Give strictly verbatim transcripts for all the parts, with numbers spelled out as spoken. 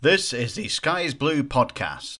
This is the Sky is Blue podcast.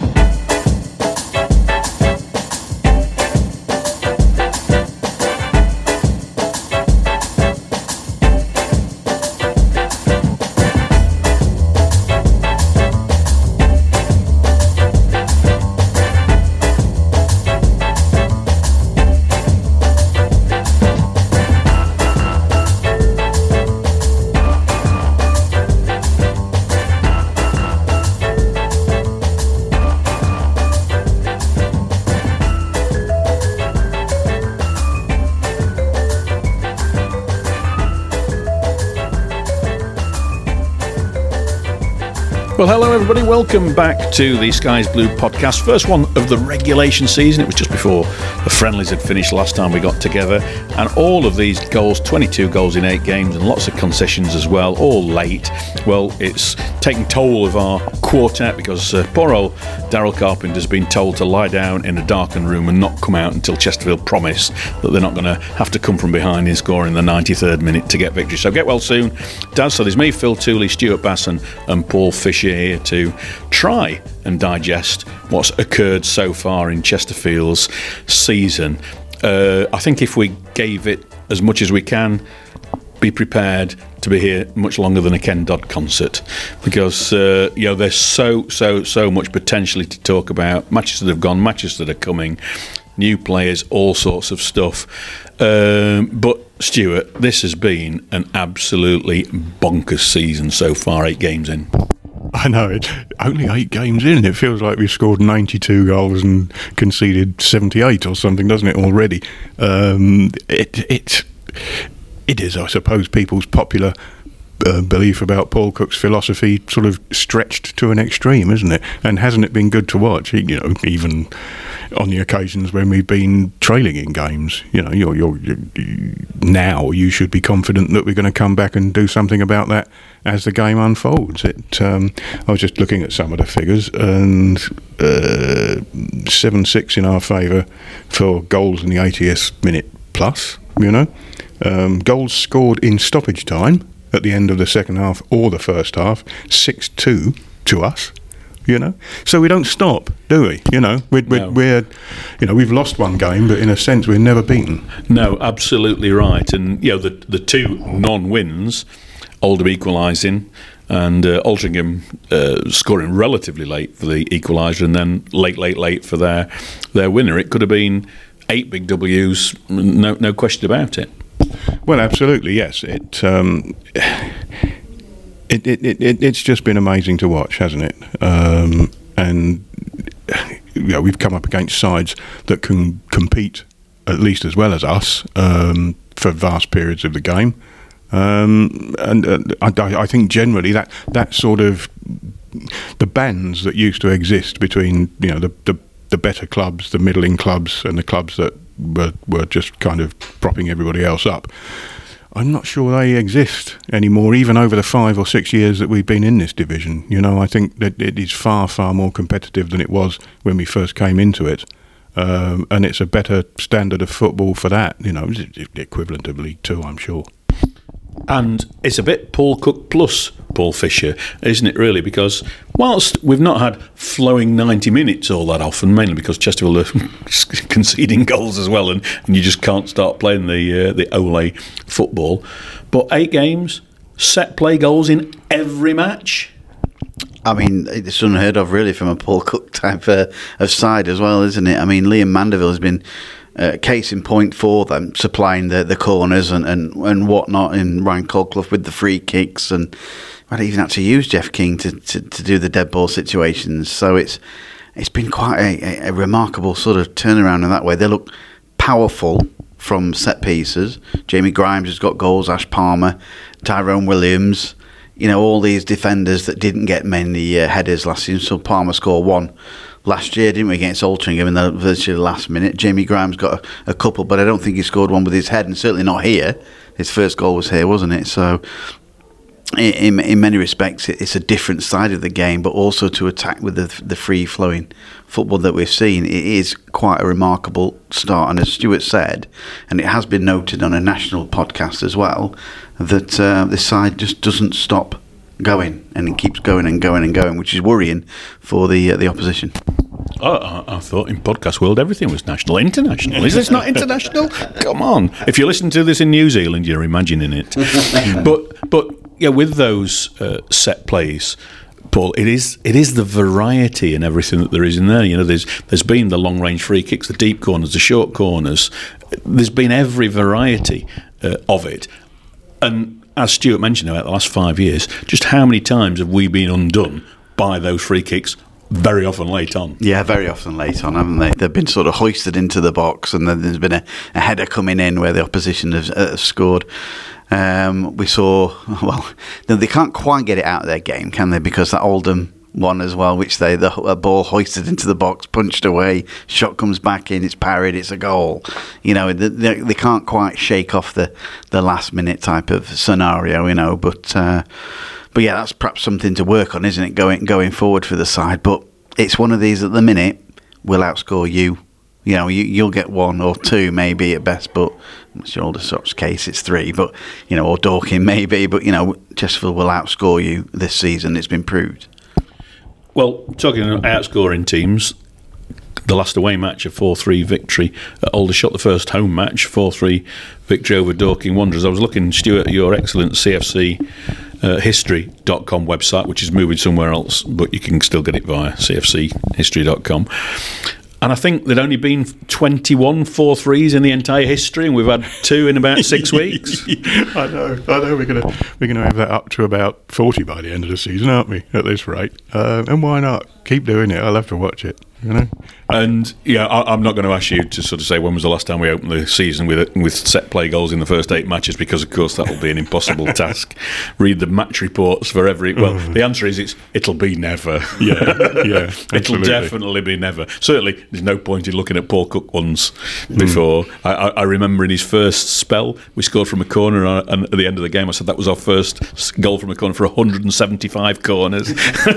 Well, hello everybody, welcome back to the Sky's Blue podcast, first one of the regulation season. It was just before the friendlies had finished last time we got together, and all of these goals, twenty-two goals in eight games and lots of concessions as well, all late. Well, it's taking toll of our quartet because uh, poor old Daryl Carpenter's been told to lie down in a darkened room and not come out until Chesterfield promise that they're not going to have to come from behind and score in the ninety-third minute to get victory. So get well soon, Daz. So there's me, Phil Tooley, Stuart Bass and, and Paul Fisher here to try and digest what's occurred so far in Chesterfield's season. Uh, I think if we gave it as much as we can, be prepared to be here much longer than a Ken Dodd concert, because uh, you know there's so so so much potentially to talk about. Matches that have gone, matches that are coming, new players, all sorts of stuff. Um, but Stuart, this has been an absolutely bonkers season so far. Eight games in. I know, it only eight games in. It feels like we've scored ninety-two goals and conceded seventy-eight or something, doesn't it? Already, um, it it it is, I suppose, people's popular uh, belief about Paul Cook's philosophy sort of stretched to an extreme, isn't it? And hasn't it been good to watch? You know, even on the occasions when we've been trailing in games, you know, you're, you're, you're now you should be confident that we're going to come back and do something about that as the game unfolds. It. Um, I was just looking at some of the figures, and uh, seven six in our favour for goals in the eightieth minute plus. You know, um, goals scored in stoppage time at the end of the second half or the first half, six two to us. You know, so we don't stop, do we? You know, we're, we're, no. we're, you know, we've lost one game, but in a sense, we're never beaten. No, absolutely right. And you know, the the two non-wins, Oldham equalising and uh, Altrincham uh, scoring relatively late for the equaliser, and then late, late, late for their their winner. It could have been eight big W's, no, no question about it. Well, absolutely, yes. It. Um, It, it, it, it's just been amazing to watch, hasn't it? Um, and you know, we've come up against sides that can compete at least as well as us um, for vast periods of the game. Um, and uh, I, I think generally that, that sort of the bands that used to exist between you know the, the, the better clubs, the middling clubs, and the clubs that were, were just kind of propping everybody else up, I'm not sure they exist anymore, even over the five or six years that we've been in this division. You know, I think that it is far, far more competitive than it was when we first came into it. Um, and it's a better standard of football for that. You know, it's equivalent of League Two, I'm sure. And it's a bit Paul Cook plus Paul Fisher, isn't it, really? Because whilst we've not had flowing ninety minutes all that often, mainly because Chesterfield are conceding goals as well, and, and you just can't start playing the uh, the Ole football, but eight games, set play goals in every match. I mean, it's unheard of, really, from a Paul Cook type uh, of side as well, isn't it? I mean, Liam Mandeville has been Uh, case in point for them, supplying the, the corners and, and, and whatnot, in Ryan Colclough with the free kicks, and I even had to use Jeff King to, to, to do the dead ball situations. So it's it's been quite a, a remarkable sort of turnaround in that way. They look powerful from set pieces. Jamie Grimes has got goals, Ash Palmer, Tyrone Williams, you know, all these defenders that didn't get many uh, headers last season. So Palmer scored one last year, didn't we, against Altrincham in the virtually last minute. Jamie Grimes got a, a couple, but I don't think he scored one with his head, and certainly not here. His first goal was here, wasn't it? So in, in many respects, it's a different side of the game, but also to attack with the, the free-flowing football that we've seen, it is quite a remarkable start. And as Stuart said, and it has been noted on a national podcast as well, that uh, this side just doesn't stop going, and it keeps going and going and going, which is worrying for the uh, the opposition. Oh, I, I thought in podcast world everything was national. International. Is this not international? Come on. If you listen to this in New Zealand, you're imagining it. but but yeah, with those uh, set plays, Paul, it is it is the variety and everything that there is in there. You know, there's there's been the long range free kicks, the deep corners, the short corners. There's been every variety uh, of it. And as Stuart mentioned about the last five years, just how many times have we been undone by those free kicks? Very often late on. Yeah, very often late on, haven't they? They've been sort of hoisted into the box, and then there's been a, a header coming in where the opposition has uh, scored. Um, we saw, well, they can't quite get it out of their game, can they? Because that Oldham one as well, which they, the a ball hoisted into the box, punched away, shot comes back in, it's parried, it's a goal. You know, they, they can't quite shake off the, the last minute type of scenario, you know, but... Uh, But yeah, that's perhaps something to work on, isn't it, going going forward for the side? But it's one of these at the minute, will outscore you. You know, you, you'll get one or two maybe at best, but it's your Aldershot's case, it's three. But, you know, or Dorking maybe, but, you know, Chesterfield will outscore you this season. It's been proved. Well, talking about outscoring teams, the last away match, a four three victory at Aldershot, the first home match, four three victory over Dorking Wanderers. I was looking, Stuart, at your excellent C F C uh, history dot com website, which is moving somewhere else, but you can still get it via c f c history dot com. And I think there'd only been twenty-one four threes in the entire history, and we've had two in about six weeks. I know, I know. We're gonna we're gonna have that up to about forty by the end of the season, aren't we? At this rate, uh, and why not? Keep doing it. I'll have to watch it. You know. And yeah, I, I'm not going to ask you to sort of say when was the last time we opened the season with with set play goals in the first eight matches, because of course that will be an impossible task. Read the match reports for every. Well, oh. The answer is it's it'll be never. Yeah, yeah, it'll definitely be never. Certainly, there's no point in looking at Paul Cook ones before. Mm. I, I remember in his first spell, we scored from a corner, and at the end of the game, I said that was our first goal from a corner for one hundred seventy-five corners.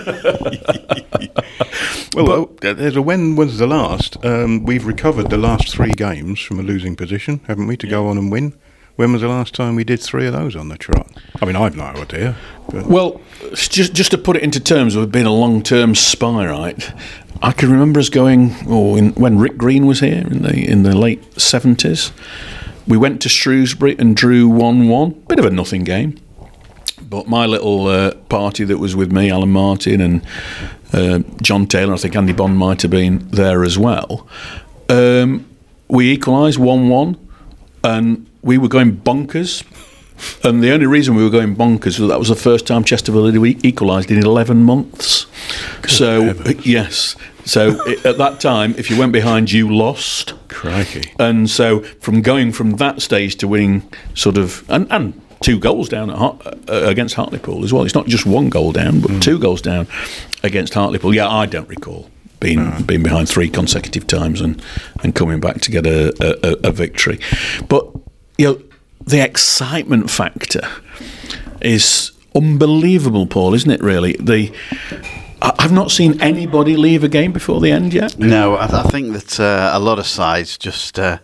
Well, but, there's a when was the last? Um, we've recovered the last three games from a losing position, haven't we, to go on and win? When was the last time we did three of those on the trot? I mean, I've no idea. But. Well, just just to put it into terms of being a long-term spy, right? I can remember us going, oh, in, when Rick Green was here in the in the late seventies. We went to Shrewsbury and drew one one. Bit of a nothing game. But my little uh, party that was with me, Alan Martin and uh, John Taylor, I think Andy Bond might have been there as well. Um, we equalised one one, and we were going bonkers. And the only reason we were going bonkers was that was the first time Chesterfield had equalised in eleven months. Good so, heavens. Yes. So it, at that time, if you went behind, you lost. Crikey. And so from going from that stage to winning sort of... and, and two goals down at Hart, uh, against Hartlepool as well. It's not just one goal down, but mm. two goals down against Hartlepool. Yeah, I don't recall being no. being behind three consecutive times and, and coming back to get a, a, a victory. But you know, the excitement factor is unbelievable, Paul, isn't it? Really, the I've not seen anybody leave a game before the end yet. No, I, th- I think that uh, a lot of sides just. Uh,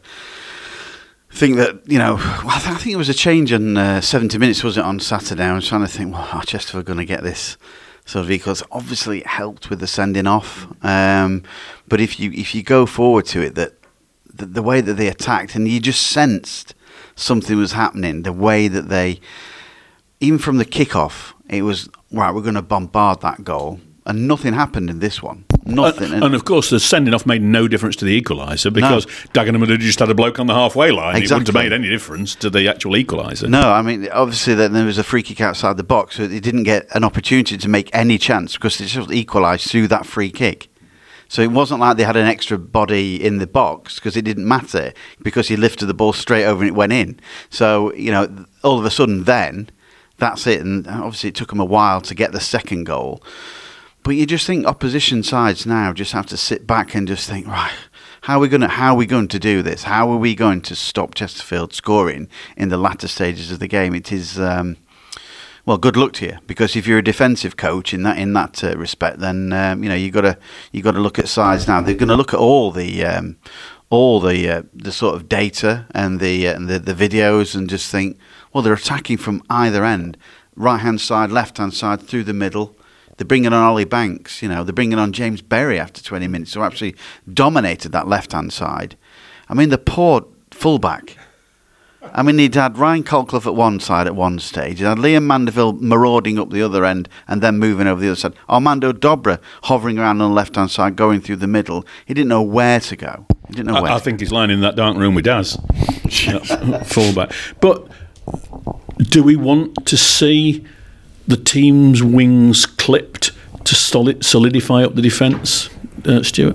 think that, you know, well, I, th- I think it was a change in uh, seventy minutes, was it, on Saturday? I was trying to think, well, are Chesterfield going to get this sort of equals? Obviously, it helped with the sending off. Um, but if you if you go forward to it, that the, the way that they attacked, and you just sensed something was happening, the way that they, even from the kickoff, it was, right, we're going to bombard that goal. And nothing happened in this one. Nothing. And, and of course, the sending off made no difference to the equaliser, because no. Dagenham had just had a bloke on the halfway line. Exactly. It wouldn't have made any difference to the actual equaliser. No, I mean, obviously then there was a free kick outside the box, so it didn't get an opportunity to make any chance because it just equalised through that free kick. So it wasn't like they had an extra body in the box, because it didn't matter, because he lifted the ball straight over and it went in. So, you know, all of a sudden then, that's it. And obviously it took them a while to get the second goal. But you just think opposition sides now just have to sit back and just think, right, how are we going to how are we going to do this? How are we going to stop Chesterfield scoring in the latter stages of the game? It is um, well, good luck to you, because if you're a defensive coach in that in that uh, respect, then um, you know you got to you got to look at sides now. They're going to look at all the um, all the uh, the sort of data and the uh, and the the videos and just think, well, they're attacking from either end. right-hand side, left-hand side, through the middle. They're bringing on Ollie Banks, you know, they're bringing on James Berry after twenty minutes, who absolutely dominated that left-hand side. I mean, the poor fullback. I mean, he'd had Ryan Colclough at one side at one stage. He had Liam Mandeville marauding up the other end and then moving over the other side. Armando Dobra hovering around on the left-hand side, going through the middle. He didn't know where to go. He didn't know I, where. I think he's lying in that dark room with Daz. Fullback. But do we want to see the team's wings clipped to solid, solidify up the defence, uh, Stuart?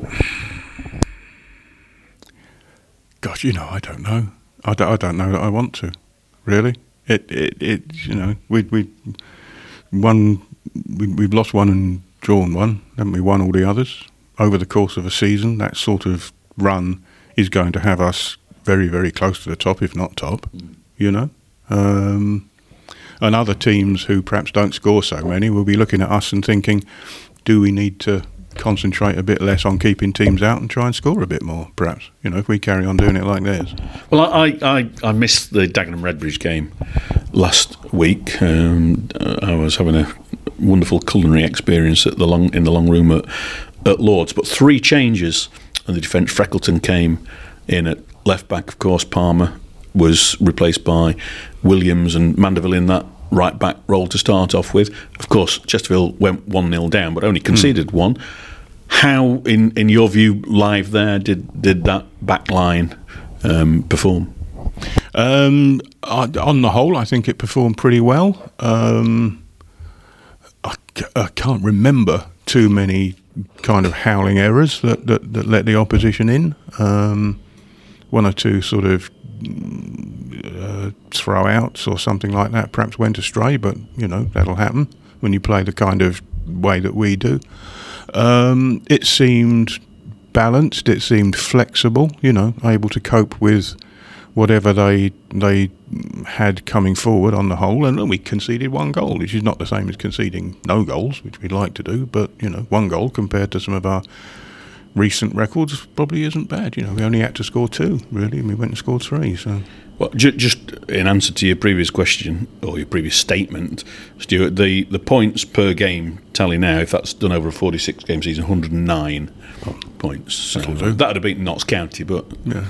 Gosh, you know, I don't know. I don't, I don't know that I want to, really. It, it, it you know, we we won, we, we've lost one and drawn one, haven't we? Won all the others over the course of a season. That sort of run is going to have us very, very close to the top, if not top. Mm. You know, um, and other teams who perhaps don't score so many will be looking at us and thinking, do we need to concentrate a bit less on keeping teams out and try and score a bit more, perhaps, you know, if we carry on doing it like this. Well, I I, I missed the Dagenham Redbridge game last week. Um, I was having a wonderful culinary experience at the long in the long room at, at Lord's, but three changes in the defence. Freckleton came in at left back, of course. Palmer was replaced by Williams, and Mandeville in that right back role to start off with. Of course, Chesterfield went one nil down, but only conceded mm. one. How, in, in your view, live there, did, did that back line um, perform? Um, I, on the whole, I think it performed pretty well. Um, I, I can't remember too many kind of howling errors that, that, that let the opposition in. Um, one or two sort of uh, throw-outs or something like that perhaps went astray, but, you know, that'll happen when you play the kind of way that we do. Um, it seemed balanced, it seemed flexible, you know, able to cope with whatever they they had coming forward on the whole, and we conceded one goal, which is not the same as conceding no goals, which we'd like to do, but, you know, one goal compared to some of our recent records probably isn't bad. You know, we only had to score two, really, and we went and scored three, so... Well, ju- just in answer to your previous question, or your previous statement, Stuart, the, the points per game tally now, if that's done over a forty-six game season, one hundred nine oh, points. So that would have beaten Notts County, but...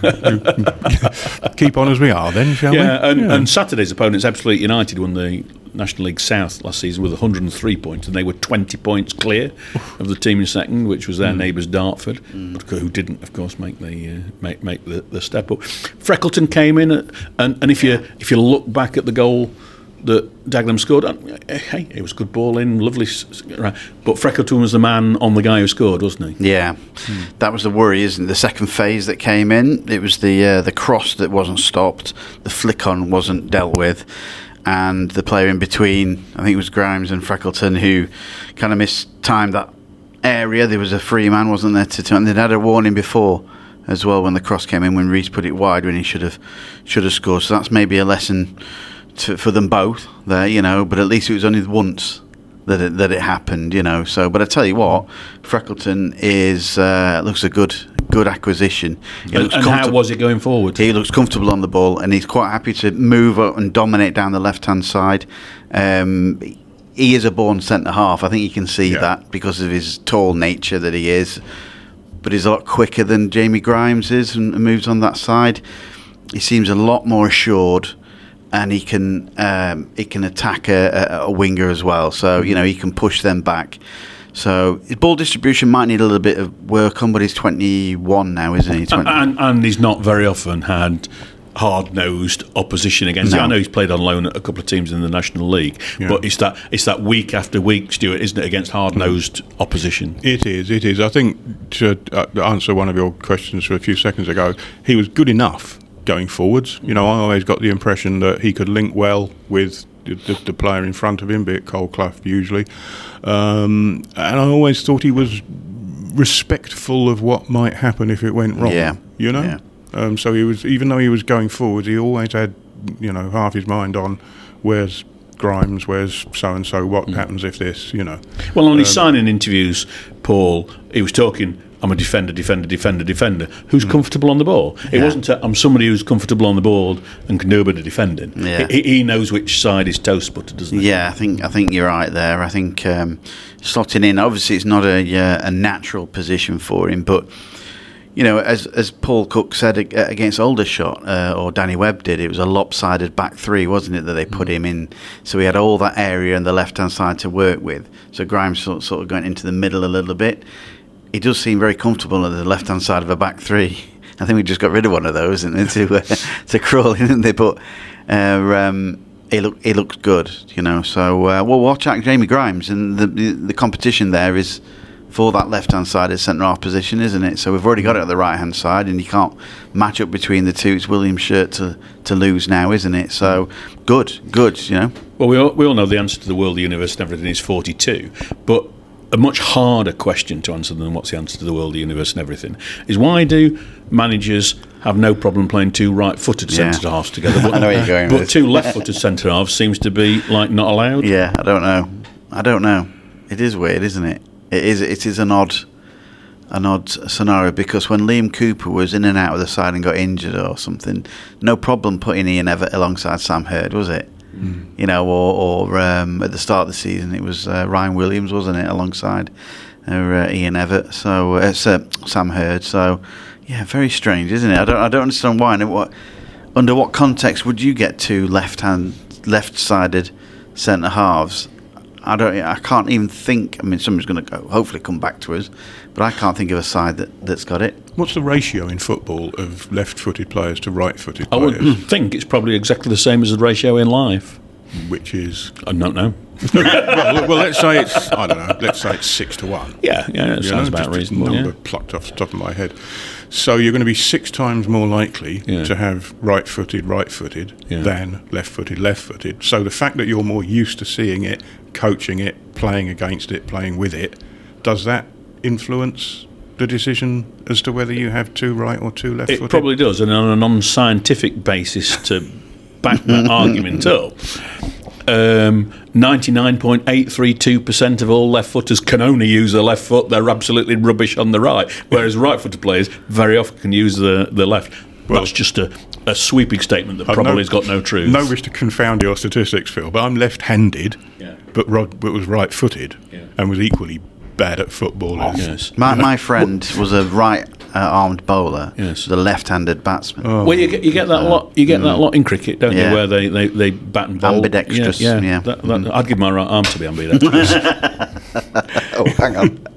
Yeah. Keep on as we are then, shall yeah, we? And, yeah, and Saturday's opponents, Ebbsfleet United, won the National League South last season with one hundred three points, and they were twenty points clear of the team in second, which was their mm. neighbours Dartford, mm. but who didn't, of course, make the uh, make make the, the step up. Freckleton came in, at, and and if you if you look back at the goal that Dagenham scored, hey, it was good ball in, lovely. But Freckleton was the man on the guy who scored, wasn't he? Yeah, hmm. That was the worry, isn't it? The second phase that came in, it was the uh, the cross that wasn't stopped, the flick on wasn't dealt with, and the player in between, I think it was Grimes and Freckleton, who kind of mistimed that area. There was a free man, wasn't there? To, and they'd had a warning before as well when the cross came in, when Reece put it wide when he should have should have scored. So that's maybe a lesson to, for them both there, you know. But at least it was only once that it, that it happened, you know. So, but I tell you what, Freckleton is uh, looks a good good acquisition. He and and how was it going forward? He looks comfortable on the ball, and he's quite happy to move up and dominate down the left hand side. Um, he is a born centre half. I think you can see yeah. that because of his tall nature that he is. But he's a lot quicker than Jamie Grimes is, and, and moves on that side. He seems a lot more assured, and he can um, he can attack a, a, a winger as well. So you know he can push them back. So his ball distribution might need a little bit of work on, but he's twenty-one now, isn't he? And, and, and he's not very often had hard-nosed opposition against no. him. I know he's played on loan at a couple of teams in the National League, yeah. but it's that it's that week after week, Stuart, isn't it, against hard-nosed mm. opposition? It is, it is. I think, to uh, answer one of your questions for a few seconds ago, he was good enough going forwards. You know, I always got the impression that he could link well with the, the, the player in front of him, be it Colclough usually. Um, and I always thought he was respectful of what might happen if it went wrong. Yeah. You know? Yeah. Um, so he was, even though he was going forward, he always had, you know, half his mind on where's Grimes, where's so and so, what mm. happens if this, you know. Well, on his um, signing interviews, Paul, he was talking I'm a defender, defender, defender, defender. Who's mm. comfortable on the ball? It yeah. wasn't a, I'm somebody who's comfortable on the ball and can do a bit of defending. Yeah. He, he knows which side is toast butter, doesn't he? Yeah, I think I think you're right there. I think um, slotting in, obviously, it's not a uh, a natural position for him, but you know, as as Paul Cook said against Aldershot, uh, or Danny Webb did, it was a lopsided back three, wasn't it, that they put him in? So he had all that area on the left-hand side to work with. So Grimes sort, sort of going into the middle a little bit. He does seem very comfortable at the left-hand side of a back three. I think we just got rid of one of those and to uh, to crawl in, didn't they? But uh, um, he look he looks good, you know. So uh, we'll watch out Jamie Grimes, and the, the the competition there is for that left-hand side of centre half position, isn't it? So we've already got it at the right-hand side, and you can't match up between the two. It's Williams' shirt to, to lose now, isn't it? So good, good, you know. Well, we all, we all know the answer to the world, the universe, and everything is forty-two, but a much harder question to answer than what's the answer to the world, the universe, and everything is why do managers have no problem playing two right-footed yeah. centre halves together, but, I know where you're going but with two left-footed centre halves seems to be like not allowed? Yeah, I don't know. I don't know. It is weird, isn't it? It is. It is an odd, an odd scenario, because when Liam Cooper was in and out of the side and got injured or something, no problem putting Ian Evatt alongside Sam Hurd, was it? Mm. You know, or, or um, at the start of the season it was uh, Ryan Williams, wasn't it, alongside uh, uh, Ian Evatt? So uh, it's uh, Sam Hurd. So yeah, very strange, isn't it? I don't. I don't understand why. And what, under what context would you get two left-hand, left-sided centre halves? I don't. I can't even think. I mean, someone's going to go, hopefully come back to us, but I can't think of a side that, that's got it. What's the ratio in football of left-footed players to right-footed players? I would think it's probably exactly the same as the ratio in life. Which is? I don't know. well, well, let's say it's. I don't know. Let's say it's six to one. Yeah, yeah, it sounds know, about just reasonable. A number yeah. plucked off the top of my head. So you're going to be six times more likely yeah. to have right-footed, right-footed yeah. than left-footed, left-footed. So the fact that you're more used to seeing it, coaching it, playing against it, playing with it, does that influence the decision as to whether you have two right or two left-footed? It probably does, and on a non-scientific basis to back that argument up, um, ninety-nine point eight three two percent of all left-footers can only use their left foot. They're absolutely rubbish on the right, whereas right-footed players very often can use the, the left. Well, that's just a, a sweeping statement that probably no, has got no truth. No wish to confound your statistics, Phil, but I'm left-handed, yeah. but Rod but was right-footed yeah. and was equally bad at football. Oh, yes. My my friend was a right-armed uh, bowler, yes. the left-handed batsman. Oh. Well, you get you get that uh, lot. You get mm. that lot in cricket, don't yeah. you? Where they, they, they bat and bowl. Ambidextrous. Yeah, yeah. yeah. That, that, mm. I'd give my right arm to be ambidextrous. Oh, hang on.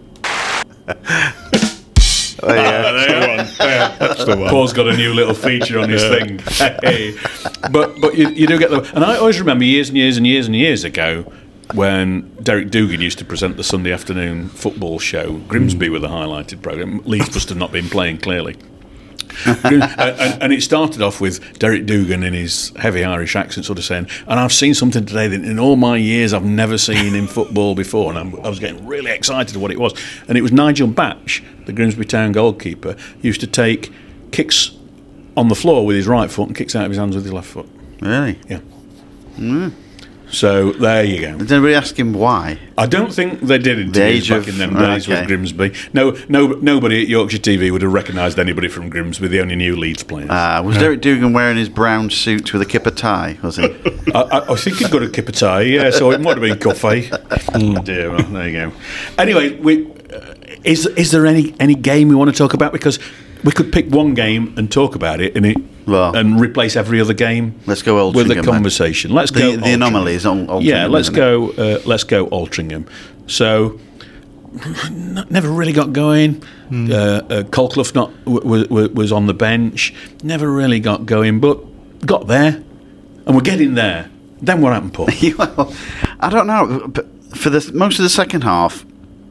Oh, yeah. That's, the yeah, that's the one. Paul's got a new little feature on his yeah. thing. Hey. But but you, you do get the. And I always remember years and years and years and years ago when Derek Dougan used to present the Sunday afternoon football show. Grimsby mm. were the highlighted programme. Leeds must have not been playing, clearly. and, and, and it started off with Derek Dougan in his heavy Irish accent sort of saying, and I've seen something today that in all my years I've never seen in football before, and I'm, I was getting really excited at what it was. And it was Nigel Batch, the Grimsby Town goalkeeper, used to take kicks on the floor with his right foot and kicks out of his hands with his left foot. Really? Yeah. Mm. So there you go. Did anybody ask him why? I don't think they did in the back of, in them days okay. with Grimsby. No, no, nobody at Yorkshire T V would have recognised anybody from Grimsby. They only knew Leeds players. Uh, was yeah. Derek Dougan wearing his brown suit with a kipper tie? Was he? I, I, I think he'd got a kipper tie. Yeah, so it might have been coffee. Oh dear. Well, there you go. Anyway, we, uh, is is there any any game we want to talk about? Because we could pick one game and talk about it, and it well, and replace every other game. Let's go Altrincham with a conversation. Let's the, go the anomalies on Altrincham. Yeah, let's go. Uh, let's go Altrincham. So never really got going. Mm. Uh, uh, Colclough not w- w- was on the bench. Never really got going, but got there, and we're getting there. Then what happened, Paul? Well, I don't know. But for the most of the second half,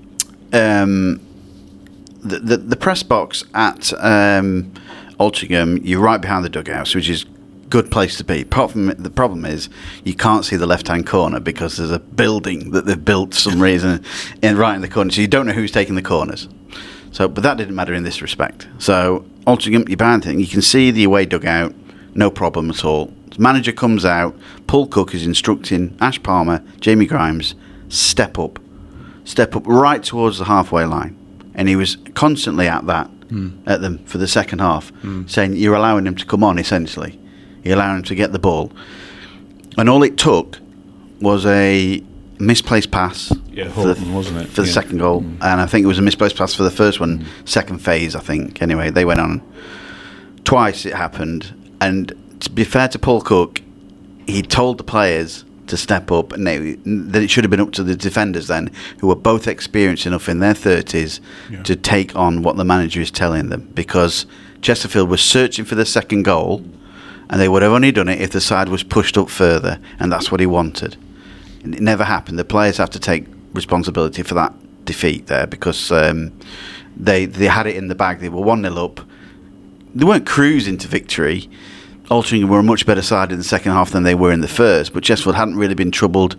um. The, the the press box at um, Altrincham, you're right behind the dugouts, which is a good place to be. Apart from the problem is you can't see the left-hand corner because there's a building that they've built for some reason in right in the corner, so you don't know who's taking the corners. So, but that didn't matter in this respect. So Altrincham, you're behind thing. You can see the away dugout, no problem at all. The manager comes out. Paul Cook is instructing Ash Palmer, Jamie Grimes, step up, step up right towards the halfway line. and he was constantly at that mm. at them for the second half, mm. saying you're allowing him to come on. Essentially, you're allowing him to get the ball, and all it took was a misplaced pass. Yeah, for Horton, the, wasn't it? for the yeah. second goal, mm. and I think it was a misplaced pass for the first one, mm. second phase, I think. Anyway, they went on twice. It happened, and to be fair to Paul Cook, he told the players to step up, and they, that it should have been up to the defenders then, who were both experienced enough in their thirties yeah. to take on what the manager is telling them, because Chesterfield was searching for the second goal, and they would have only done it if the side was pushed up further, and that's what he wanted. And it never happened. The players have to take responsibility for that defeat there, because um, they they had it in the bag. They were one nil up. They weren't cruising to victory. Altrincham were a much better side in the second half than they were in the first, but Chesterfield hadn't really been troubled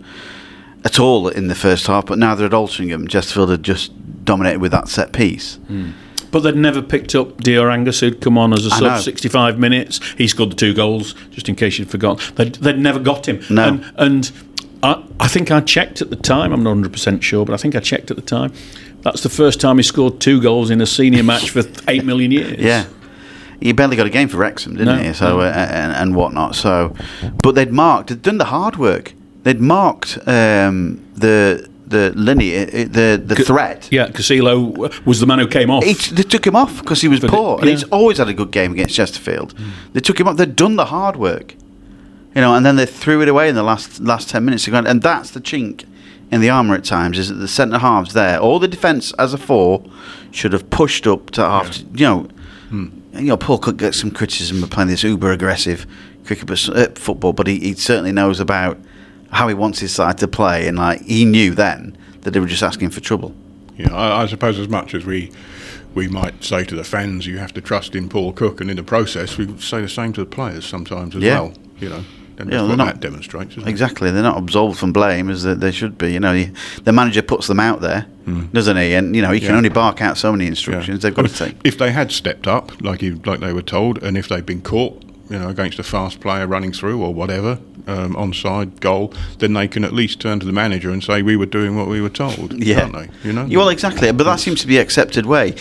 at all in the first half, but neither had Altrincham. Chesterfield had just dominated with that set piece. Mm. But they'd never picked up Dior Angus, who'd come on as a sub, sixty-five minutes. He scored the two goals, just in case you'd forgotten. They'd, they'd never got him. No. And, and I, I think I checked at the time, I'm not one hundred percent sure, but I think I checked at the time. That's the first time he scored two goals in a senior match for eight million years. Yeah. He barely got a game for Wrexham, didn't no, he? So no. uh, and, and whatnot. So, but they'd marked, they'd done the hard work. They'd marked um, the the linear, the the C- threat. Yeah, Casilo was the man who came off. He, they took him off because he was but poor, it, yeah. and he's always had a good game against Chesterfield. Mm. They took him off. They'd done the hard work, you know, and then they threw it away in the last last ten minutes. And that's the chink in the armour at times, is that the centre halves there, all the defence as a four should have pushed up to half. Yeah. You know. Mm. You know, Paul Cook gets some criticism of playing this uber aggressive cricket uh, football, but he, he certainly knows about how he wants his side to play, and like he knew then that they were just asking for trouble. Yeah, I, I suppose as much as we we might say to the fans, you have to trust in Paul Cook, and in the process, we say the same to the players sometimes as yeah. well. You know. And yeah, that's what not, that demonstrates, isn't exactly. it? They're not absolved from blame as they should be. You know, he, the manager puts them out there, mm. doesn't he? And you know, he can yeah. only bark out so many instructions. Yeah. They've got to take. If they had stepped up, like he, like they were told, and if they'd been caught, you know, against a fast player running through or whatever, um, onside goal, then they can at least turn to the manager and say we were doing what we were told. Yeah, can't they? You know. Well, exactly. But that seems to be the accepted way.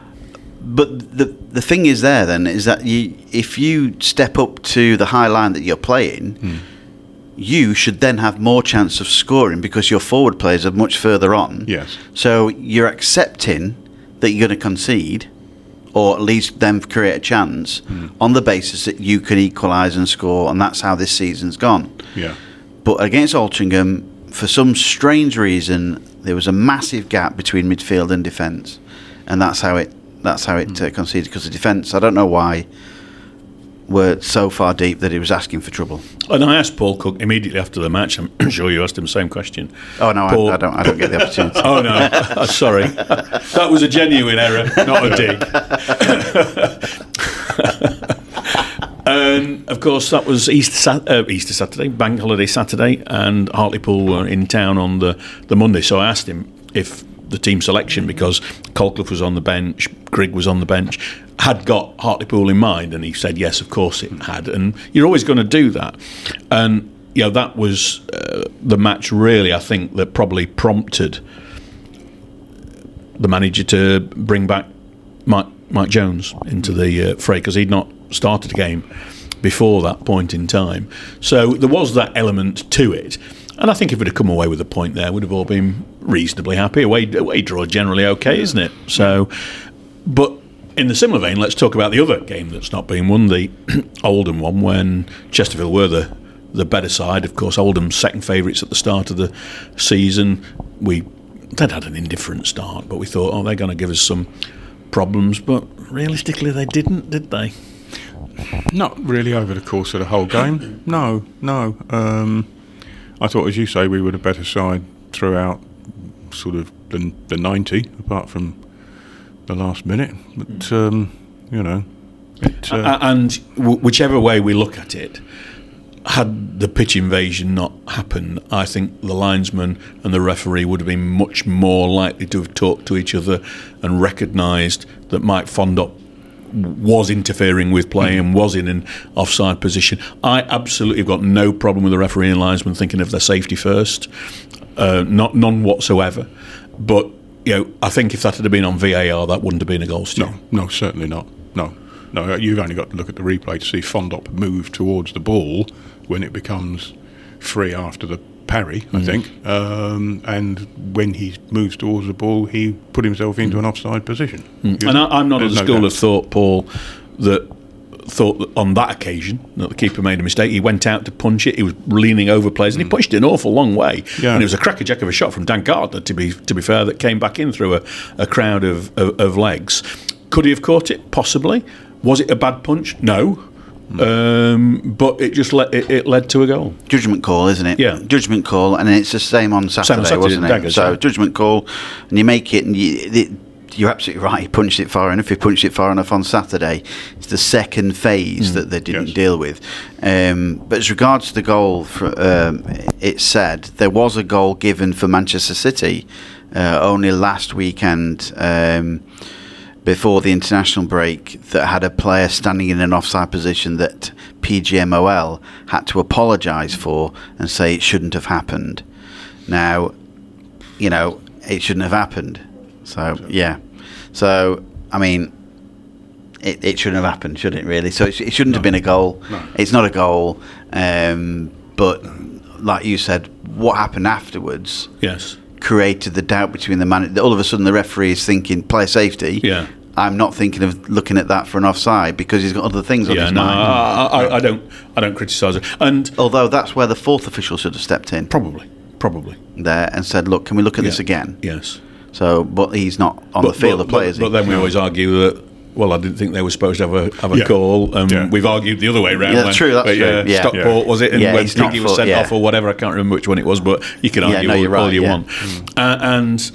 But the the thing is there then is that you, if you step up to the high line that you're playing. Mm. You should then have more chance of scoring because your forward players are much further on. Yes. So you're accepting that you're going to concede, or at least then create a chance mm. on the basis that you can equalise and score, and that's how this season's gone. Yeah. But against Altrincham, for some strange reason, there was a massive gap between midfield and defence, and that's how it that's how it mm. uh, conceded. Because the defence, I don't know why, were so far deep that he was asking for trouble. And I asked Paul Cook immediately after the match. I'm sure you asked him the same question. Oh no, Paul, I, I don't. I don't get the opportunity. Oh no, oh, sorry. That was a genuine error, not a dig. And of course, that was Easter, uh, Easter Saturday, Bank Holiday Saturday, and Hartlepool were in town on the, the Monday. So I asked him if the team selection, because Colclough was on the bench, Grigg was on the bench, had got Hartlepool in mind, and he said yes, of course it had, and you're always going to do that. And you know, that was uh, the match really, I think, that probably prompted the manager to bring back Mike, Mike Jones into the uh, fray, because he'd not started a game before that point in time. So there was that element to it. And I think if we'd have come away with a point there, we'd have all been reasonably happy. Away, away draw generally okay, isn't it? So, but in the similar vein, let's talk about the other game that's not been won, the Oldham one, when Chesterfield were the, the better side. Of course, Oldham's second favourites at the start of the season. We they'd had an indifferent start, but we thought, oh, they're going to give us some problems. But realistically, they didn't, did they? Not really over the course of the whole game. No, no. Um, I thought, as you say, we were the better side throughout sort of the, the ninety, apart from the last minute. But, um, you know. It, uh, and w- whichever way we look at it, had the pitch invasion not happened, I think the linesman and the referee would have been much more likely to have talked to each other and recognised that Mike Fondop was interfering with play and was in an offside position. I absolutely have got no problem with the referee and linesman thinking of their safety first, uh, not none whatsoever. But you know, I think if that had been on V A R, that wouldn't have been a goal, Stu. No, no, certainly not. No, no. You've only got to look at the replay to see Fondop move towards the ball when it becomes free after the parry, I Mm. think. Um, and when he moves towards the ball, he put himself into an offside position. Mm. And I, I'm not of There's the no school doubt. of thought, Paul, that thought that on that occasion that the keeper made a mistake. He went out to punch it. He was leaning over players, and he punched it an awful long way. Yeah. And it was a crackerjack of a shot from Dan Gardner, to be to be fair, that came back in through a, a crowd of, of, of legs. Could he have caught it? Possibly. Was it a bad punch? No. Um, but it just le- it, it led to a goal. Judgment call, isn't it? Yeah. Judgment call, and it's the same on Saturday, Saturday, wasn't it? Daggers, so yeah. judgment call, and you make it, and you, it, you're absolutely right. He punched it far enough. He punched it far enough on Saturday. It's the second phase that they didn't Yes. deal with. Um, but as regards to the goal, for, um, it said there was a goal given for Manchester City uh, only last weekend. Um, before the international break, that had a player standing in an offside position that P G M O L had to apologise for and say it shouldn't have happened. Now, you know, it shouldn't have happened. So, yeah. So, I mean, it, it shouldn't have happened, should it, really? So it, it shouldn't No. have been a goal. No. It's not a goal. Um, but, like you said, what happened afterwards Yes. created the doubt between the man. All of a sudden, the referee is thinking player safety. Yeah. I'm not thinking of looking at that for an offside because he's got other things on Yeah. his No, mind. I, I, I don't. I don't criticise it. And Although that's where the fourth official should have stepped in probably, probably. there and said, "Look, can we look at this Yeah. again?" Yes. So, but he's not on the field of play, is he? But then we always argue that, well, I didn't think they were supposed to have a have a Yeah. call. Um, Yeah. We've argued the other way round. Yeah, that's when- true, that's but, true. Yeah. Stockport, Yeah. was it? And Yeah, when it's not Piggy was for- sent yeah. off or whatever, I can't remember which one it was, but you can Yeah, argue no, all, you're all right, you yeah. want. Uh, and,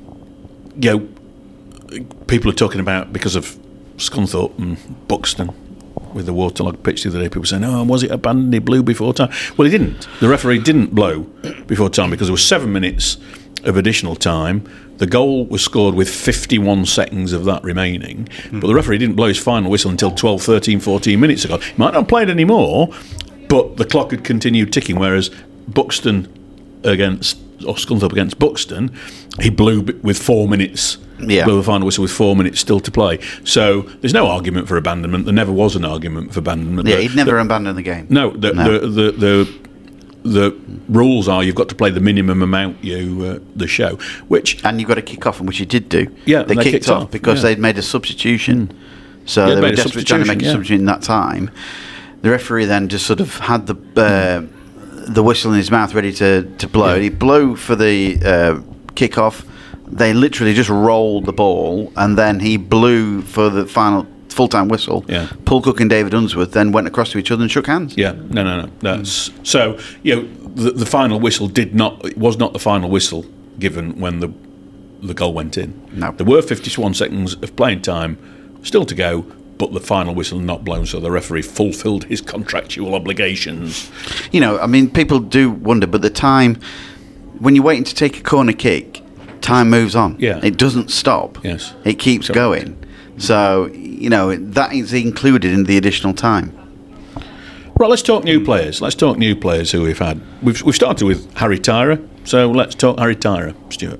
you know, people are talking about, because of Scunthorpe and Buxton, with the waterlogged pitch the other day, people saying, oh, was it abandoned? He blew before time. Well, he didn't. The referee didn't blow before time because there was seven minutes of additional time. The goal was scored with fifty-one seconds of that remaining, Mm. but the referee didn't blow his final whistle until twelve, thirteen, fourteen minutes ago. He might not have played anymore, but the clock had continued ticking, whereas Buxton against, or Scunthorpe against Buxton, he blew b- with four minutes. Yeah. Blew the final whistle with four minutes still to play. So there's no argument for abandonment. There never was an argument for abandonment. Yeah, The- he'd never the- abandoned the game. no, the, No. The, the the the rules are you've got to play the minimum amount you uh, the show, which And you've got to kick off, and which you did do. Yeah, they, they kicked, kicked off, off, because yeah. they'd made a substitution. So Yeah, they made were a desperately trying to make a substitution, substitution in that time. The referee then just sort of had the uh, the whistle in his mouth, ready to, to blow. Yeah. He blew for the uh, kick off. They literally just rolled the ball, and then he blew for the final full time whistle. Yeah. Paul Cook and David Unsworth then went across to each other and shook hands. yeah, no, no, no. That's so. You know, the, the final whistle did not it was not the final whistle given when the the goal went in. No. There were fifty-one seconds of playing time still to go, but the final whistle not blown, so the referee fulfilled his contractual obligations. You know, I mean, people do wonder, but the time when you're waiting to take a corner kick, time moves on. Yeah. It doesn't stop. Yes. It keeps Correct. going. So, you know, that is included in the additional time. Right, let's talk new players. Let's talk new players who we've had. We've we've started with Harry Tyra, so let's talk Harry Tyra, Stuart.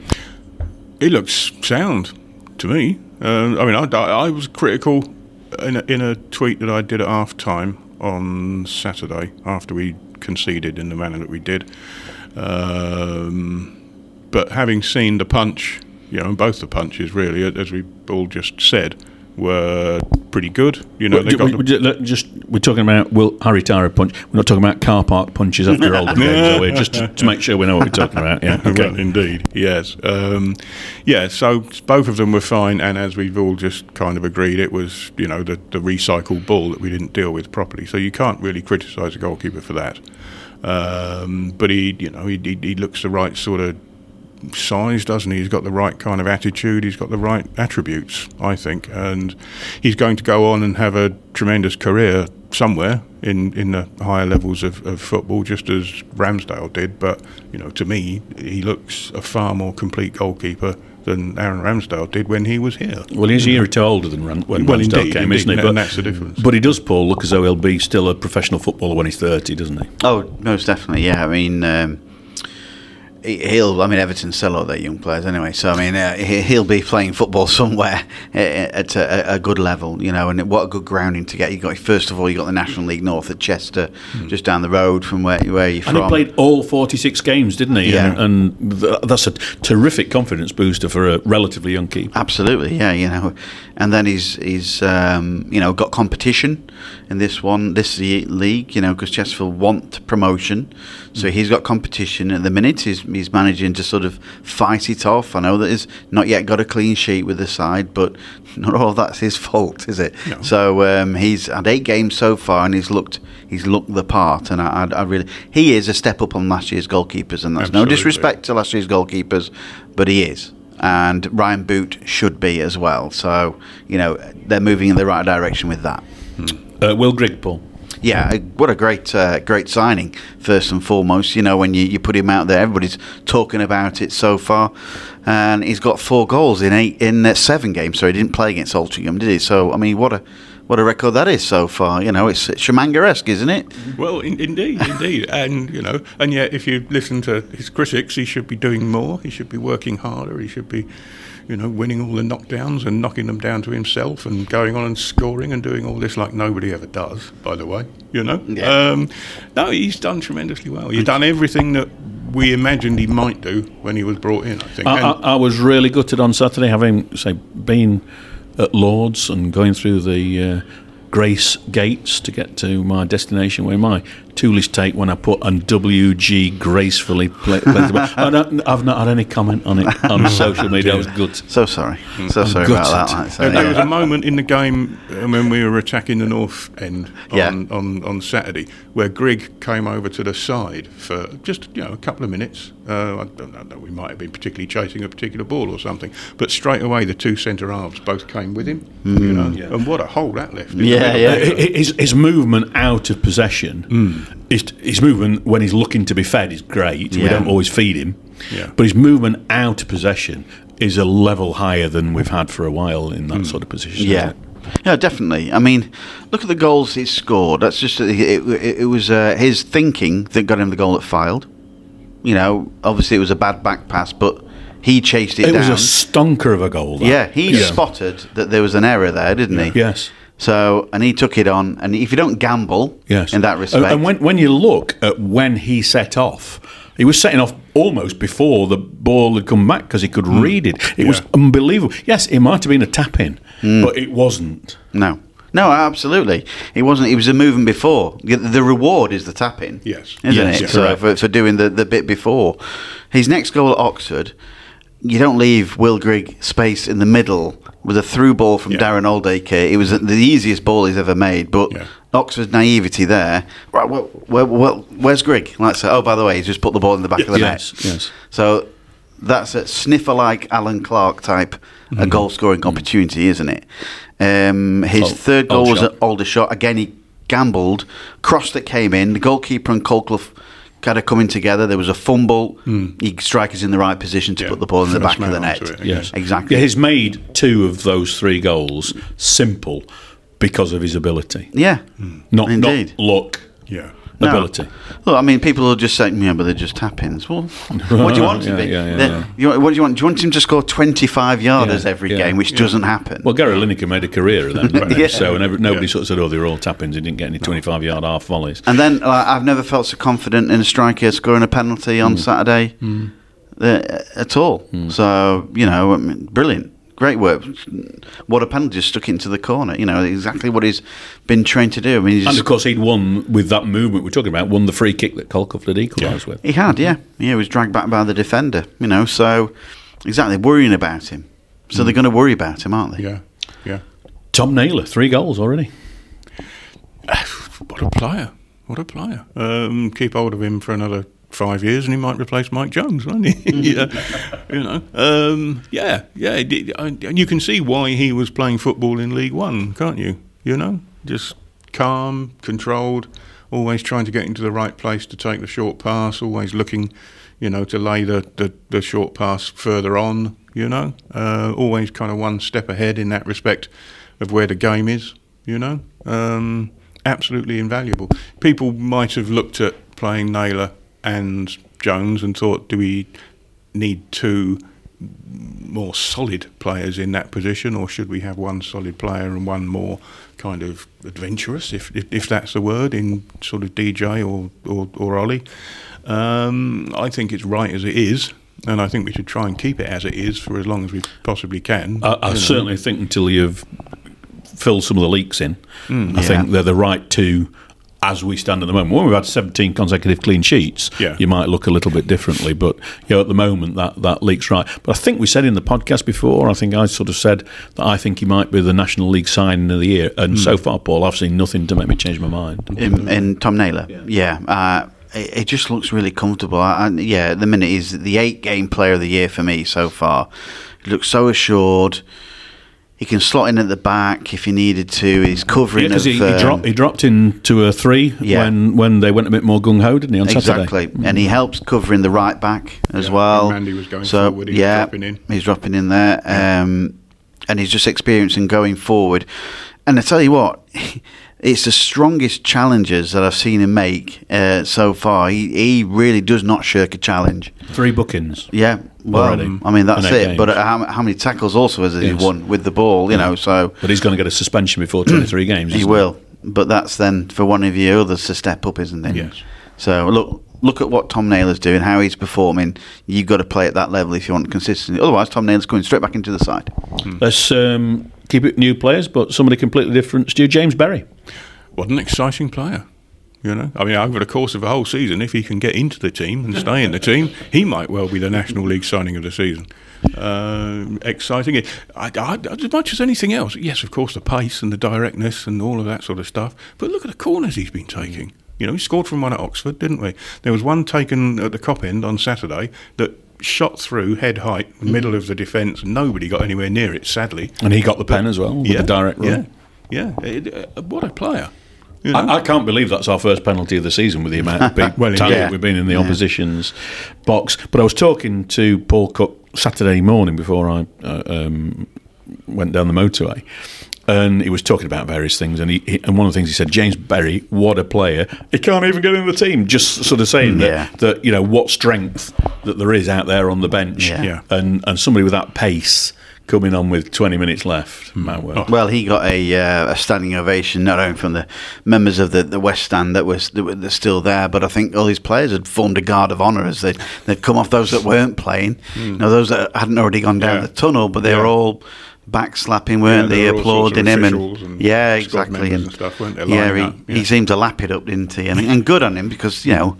He looks sound to me. Uh, I mean, I, I was critical in a, in a tweet that I did at half time on Saturday after we conceded in the manner that we did. Um, but having seen the punch, you know, both the punches really, as we all just said, were pretty good. You know, Well, they ju- got we- the- we ju- let- just we're talking about Will Harry Tyra punch. We're not talking about car park punches after Oldham games, are we? Just to, to make sure we know what we're talking about. Yeah, okay. Well, indeed, yes. Um, yeah, so both of them were fine, and as we've all just kind of agreed, it was, you know, the, the recycled ball that we didn't deal with properly. So you can't really criticise a goalkeeper for that. Um, but he, you know, he, he, he looks the right sort of size, doesn't he? He's got the right kind of attitude. He's got the right attributes, I think, and he's going to go on and have a tremendous career somewhere in, in the higher levels of, of football, just as Ramsdale did. But you know, to me, he looks a far more complete goalkeeper than Aaron Ramsdale did when he was here. Well, he's a year or two older than Ram- when Well, Ramsdale indeed, came, indeed, isn't he? and But, that's the difference. But he does, Paul, look as though he'll be still a professional footballer when he's thirty, doesn't he? Oh, most definitely, yeah. I mean, um, he'll. I mean, Everton sell all their young players anyway. So I mean, uh, he- he'll be playing football somewhere at a, a good level, you know. And what a good grounding to get. You got first of all, you got the National League North at Chester, mm. just down the road from where where you're and from. And he played all forty-six games, didn't he? Yeah. And, and th- that's a terrific confidence booster for a relatively young keeper. Absolutely, yeah. You know, and then he's he's um, you know got competition in this one, this league. You know, because Chesterfield want promotion, so he's got competition at the minute. He's, he's managing to sort of fight it off. I know that he's not yet got a clean sheet with the side, but not all of that's his fault, is it? No. So um, he's had eight games so far, and he's looked he's looked the part. And I, I, I really he is a step up on last year's goalkeepers, and that's Absolutely. no disrespect to last year's goalkeepers, but he is. And Ryan Boot should be as well. So you know they're moving in the right direction with that. Hmm. Uh, Will Grigg, Paul. Yeah, what a great uh, great signing, first and foremost. You know, when you, you put him out there, everybody's talking about it so far. And he's got four goals in eight in uh, seven games, so he didn't play against Altrincham, did he? So, I mean, what a what a record that is so far. You know, it's Shamanga-esque, isn't it? Well, in, indeed, indeed. And, you know, and yet if you listen to his critics, he should be doing more. He should be working harder. He should be, you know, winning all the knockdowns and knocking them down to himself and going on and scoring and doing all this like nobody ever does, by the way, you know. Yeah. Um, no, he's done tremendously well. He's done everything that we imagined he might do when he was brought in, I think. I, I, I was really gutted on Saturday, having, say, been at Lord's and going through the uh, Grace gates to get to my destination, where my toolish take when I put on W G gracefully play, play I don't, I've not had any comment on it on social media. I was good. So sorry. So I'm sorry gutted. about that. Like I say, There, there yeah. was a moment in the game uh, when we were attacking the north end on, Yeah. on, on Saturday where Grigg came over to the side for just you know a couple of minutes. Uh, I don't know, we might have been particularly chasing a particular ball or something, but straight away the two centre halves both came with him. Mm. You know, Yeah. and what a hole that left. in the Yeah, middle. yeah. His, his movement out of possession, Mm. his, his movement when he's looking to be fed is great. We Yeah. don't always feed him, Yeah. but his movement out of possession is a level higher than we've had for a while in that sort of position. Yeah. isn't it? Yeah, definitely. I mean, look at the goals he scored. That's just it. It, it was uh, his thinking that got him the goal that filed. You know, obviously it was a bad back pass, but he chased it, It down. was a stonker of a goal. That. yeah, he Yeah. spotted that there was an error there, didn't he? Yes. So, and he took it on. And if you don't gamble, Yes. in that And- respect, And when, when you look at when he set off, he was setting off almost before the ball had come back because he could read it. It was Yeah. unbelievable. Yes, it might have been a tap in, but it wasn't. no, no, absolutely, it wasn't. It was a movement before. The the reward is the tap in. Yes. isn't Yes, it? yes. So Correct. for, for doing the, the bit before, his next goal at Oxford, you don't leave Will Grigg space in the middle with a through ball from Yeah. Darren Oldacre. It was the easiest ball he's ever made, but Yeah. Oxford's naivety there. Right, well, well, well, where's Grigg? Like, so, oh, by the way, he's just put the ball in the back of the Yes, net. yes. So that's a sniffer-like Alan Clark type Mm-hmm. a goal-scoring opportunity, isn't it? Um, his Oh, third goal was Aldershot. an Aldershot. Again, he gambled. Cross that came in. The goalkeeper and Colclough kind of coming together. There was a fumble. The striker's in the right position to Yeah. put the ball in the First back of the man net. onto it. Yes, Exactly. Yeah, he's made two of those three goals simple because of his ability, Yeah, not indeed. not luck, Yeah. No. ability. Look, I mean, people will just say, yeah, but they're just tap-ins. Well, what do you want to Yeah, be? yeah, yeah, They're- yeah. You want, what do you want? Do you want him to score twenty-five yarders Yeah, every yeah, game, which yeah. doesn't happen? Well, Gary Lineker made a career of them, didn't he? Yeah. So never, nobody Yeah. sort of said, "Oh, they were all tap-ins." He didn't get any twenty-five yard half volleys. And then like, I've never felt so confident in a striker scoring a penalty on Saturday uh, at all. So, you know, I mean, brilliant. Great work. What a penalty, just stuck it into the corner. You know, exactly what he's been trained to do. I mean, he's And just, of course, he'd won with that movement we're talking about. Won the free kick that Colclough had equalised with. he had, yeah. Yeah, he was dragged back by the defender, you know. So, exactly, worrying about him. So they're going to worry about him, aren't they? Yeah. Yeah. Tom Naylor, three goals already. What a player! What a player! Um, keep hold of him for another five years, and he might replace Mike Jones, won't he? yeah, you know. Um, yeah, yeah. it did- And you can see why he was playing football in League One, can't you? You know, just calm, controlled, always trying to get into the right place to take the short pass, always looking, you know, to lay the, the, the short pass further on. You know, uh, always kind of one step ahead in that respect of where the game is. You know. Um, absolutely invaluable. People might have looked at playing Naylor and Jones and thought, do we need two more solid players in that position, or should we have one solid player and one more kind of adventurous, if if, if that's the word, in sort of D J or or, or Ollie? Um, I think it's right as it is, and I think we should try and keep it as it is for as long as we possibly can. I, I certainly think until you've filled some of the leaks in, mm, I yeah. think they're the right two. As we stand at the moment, when we've had seventeen consecutive clean sheets, yeah. you might look a little bit differently. But you know, at the moment, that, that leak's right. But I think we said in the podcast before, I think I sort of said that I think he might be the National League signing of the year. And mm. so far, Paul, I've seen nothing to make me change my mind. In, in Tom Naylor? Yeah. yeah uh, it, it just looks really comfortable. I, I, yeah, at the minute, he's the eight-game player of the year for me so far. He looks so assured. He can slot in at the back if he needed to. He's covering. Yeah, of, he, he, um, dropped, he dropped into a three yeah. when, when they went a bit more gung ho, didn't he? On exactly. Saturday, mm-hmm. and he helps covering the right back as yeah. well. And Mandy was going so, forward. He yeah, was dropping in. He's dropping in there, um, and he's just experiencing going forward. And I tell you what, it's the strongest challenges that I've seen him make uh, so far. He, he really does not shirk a challenge. Three bookings. Yeah. Well, already. I mean, that's it. Games. But how, how many tackles also has he yes. won with the ball, you yeah. know, so... But he's going to get a suspension before twenty-three games, He isn't will. He? But that's then for one of your others to step up, isn't it? Yes. So, look look at what Tom Naylor's doing, how he's performing. You've got to play at that level if you want consistency. Otherwise, Tom Naylor's going straight back into the side. Hmm. Let's um, keep it new players, but somebody completely different. Stu, James Berry. What an exciting player. You know, I mean, over the course of a whole season, if he can get into the team and stay in the team, he might well be the National League signing of the season. Uh, exciting. I, I, as much as anything else, yes, of course, the pace and the directness and all of that sort of stuff. But look at the corners he's been taking. You know, he scored from one at Oxford, didn't we? There was one taken at the Cop End on Saturday that shot through head height, middle of the defence, and nobody got anywhere near it, sadly. And he got the pen as well, with yeah, the direct run. Yeah, yeah. It, uh, what a player. You know? I, I can't believe that's our first penalty of the season with the amount of big well, time yeah. we've been in the yeah. opposition's box. But I was talking to Paul Cook Saturday morning before I uh, um, went down the motorway, and he was talking about various things. And he, he and one of the things he said, James Berry, what a player! He can't even get in the team. Just sort of saying yeah. that, that you know what strength that there is out there on the bench, yeah. Yeah. and and somebody with that pace coming on with twenty minutes left. Mm. Well. well, he got a, uh, a standing ovation not only from the members of the, the West Stand that was that were that's still there, but I think all these players had formed a guard of honour as they'd, they'd come off those that weren't playing, mm. you know, those that hadn't already gone down yeah. the tunnel, but they yeah. were all backslapping, weren't yeah, they, were applauding him, and, and yeah, exactly, and, and stuff, weren't they, yeah, he, yeah, he seemed to lap it up, didn't he? And, and good on him, because you know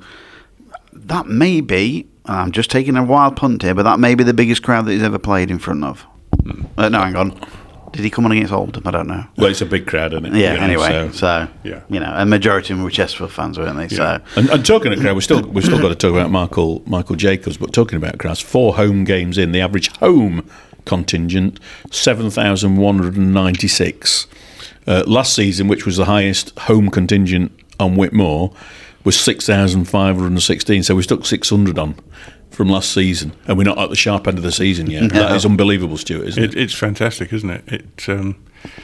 that may be. I'm just taking a wild punt here, but that may be the biggest crowd that he's ever played in front of. Mm. Uh, no, hang on. Did he come on against Oldham? I don't know. Well, it's a big crowd, isn't it? Yeah, you know, anyway. So, so yeah. you know, a majority of them were Chesterfield fans, weren't they? Yeah. So, and, and talking of crowd, we've still, we've still got to talk about Michael, Michael Jacobs, but talking about crowds, four home games in, the average home contingent, seven thousand one hundred ninety-six. Uh, last season, which was the highest home contingent on Whitmore, was six thousand five hundred sixteen, so we stuck six hundred on from last season, and we're not at the sharp end of the season yet. No. That is unbelievable, Stuart, isn't it? it? It's fantastic, isn't it? It, um,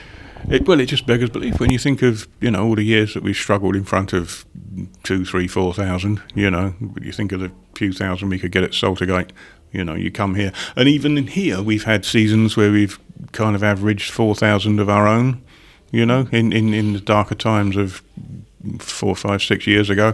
it well, it just beggars belief when you think of, you know, all the years that we've struggled in front of two, three, four thousand. You know, you think of the few thousand we could get at Saltergate. You know, you come here, and even in here, we've had seasons where we've kind of averaged four thousand of our own. You know, in, in, in the darker times of four, five, six years ago.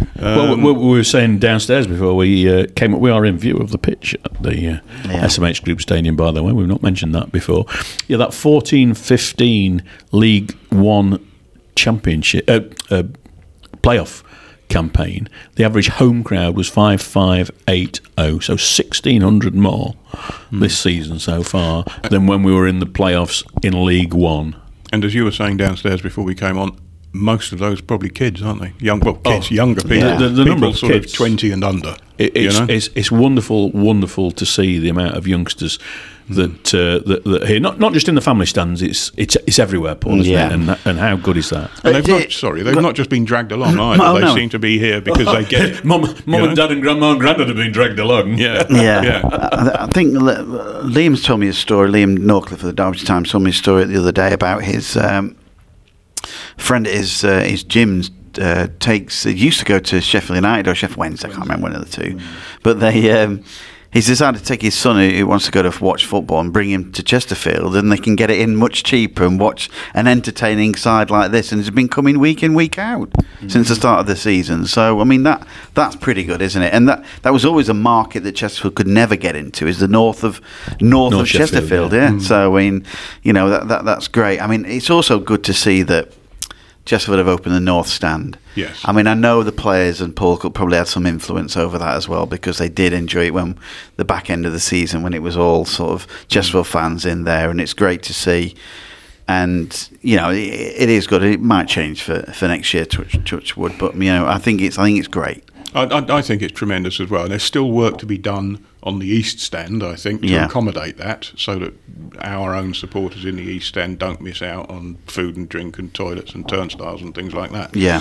Um, well, we, we were saying downstairs before we uh, came up, we are in view of the pitch at the uh, yeah. S M H Group Stadium, by the way. We've not mentioned that before. Yeah, that fourteen fifteen League One Championship uh, uh, playoff campaign, the average home crowd was five five eight oh, so sixteen hundred more mm. this season so far than when we were in the playoffs in League One. And as you were saying downstairs before we came on, most of those are probably kids, aren't they? Young, well, kids, oh, younger people. Yeah. The, the people number of sort kids, of twenty and under. It, it's, you know? it's it's wonderful, wonderful to see the amount of youngsters that uh, that, that here. Not not just in the family stands. It's it's it's everywhere, Paul. Isn't yeah. it? And and how good is that? And they've not, sorry, they've not just been dragged along either. Oh, they no. seem to be here because they get. Mum, mum and dad and grandma and granddad have been dragged along. Yeah, yeah. yeah. I, I think Liam's told me a story. Liam Norcliffe of the Derbyshire Times told me a story the other day about his um, friend at his uh, his gym's uh, takes. He used to go to Sheffield United or Sheffield Wednesday. I can't remember one of the two, but they. Um, He's decided to take his son who wants to go to watch football and bring him to Chesterfield, and they can get it in much cheaper and watch an entertaining side like this. And it's been coming week in, week out mm-hmm. since the start of the season. So, I mean, that that's pretty good, isn't it? And that, that was always a market that Chesterfield could never get into, is the north of north, north of Chesterfield. Chesterfield yeah. yeah. Mm-hmm. So, I mean, you know, that, that that's great. I mean, it's also good to see that Chesterfield have opened the North Stand. Yes. I mean, I know the players and Paul Cook probably had some influence over that as well, because they did enjoy it when the back end of the season, when it was all sort of Chesterfield fans in there, and it's great to see. And you know, it, it is good. It might change for, for next year, touch, touch wood, but you know, I think it's I think it's great. I, I, I think it's tremendous as well. There's still work to be done on the East Stand, I think, to yeah. accommodate that, so that our own supporters in the East Stand don't miss out on food and drink and toilets and turnstiles and things like that. Yeah.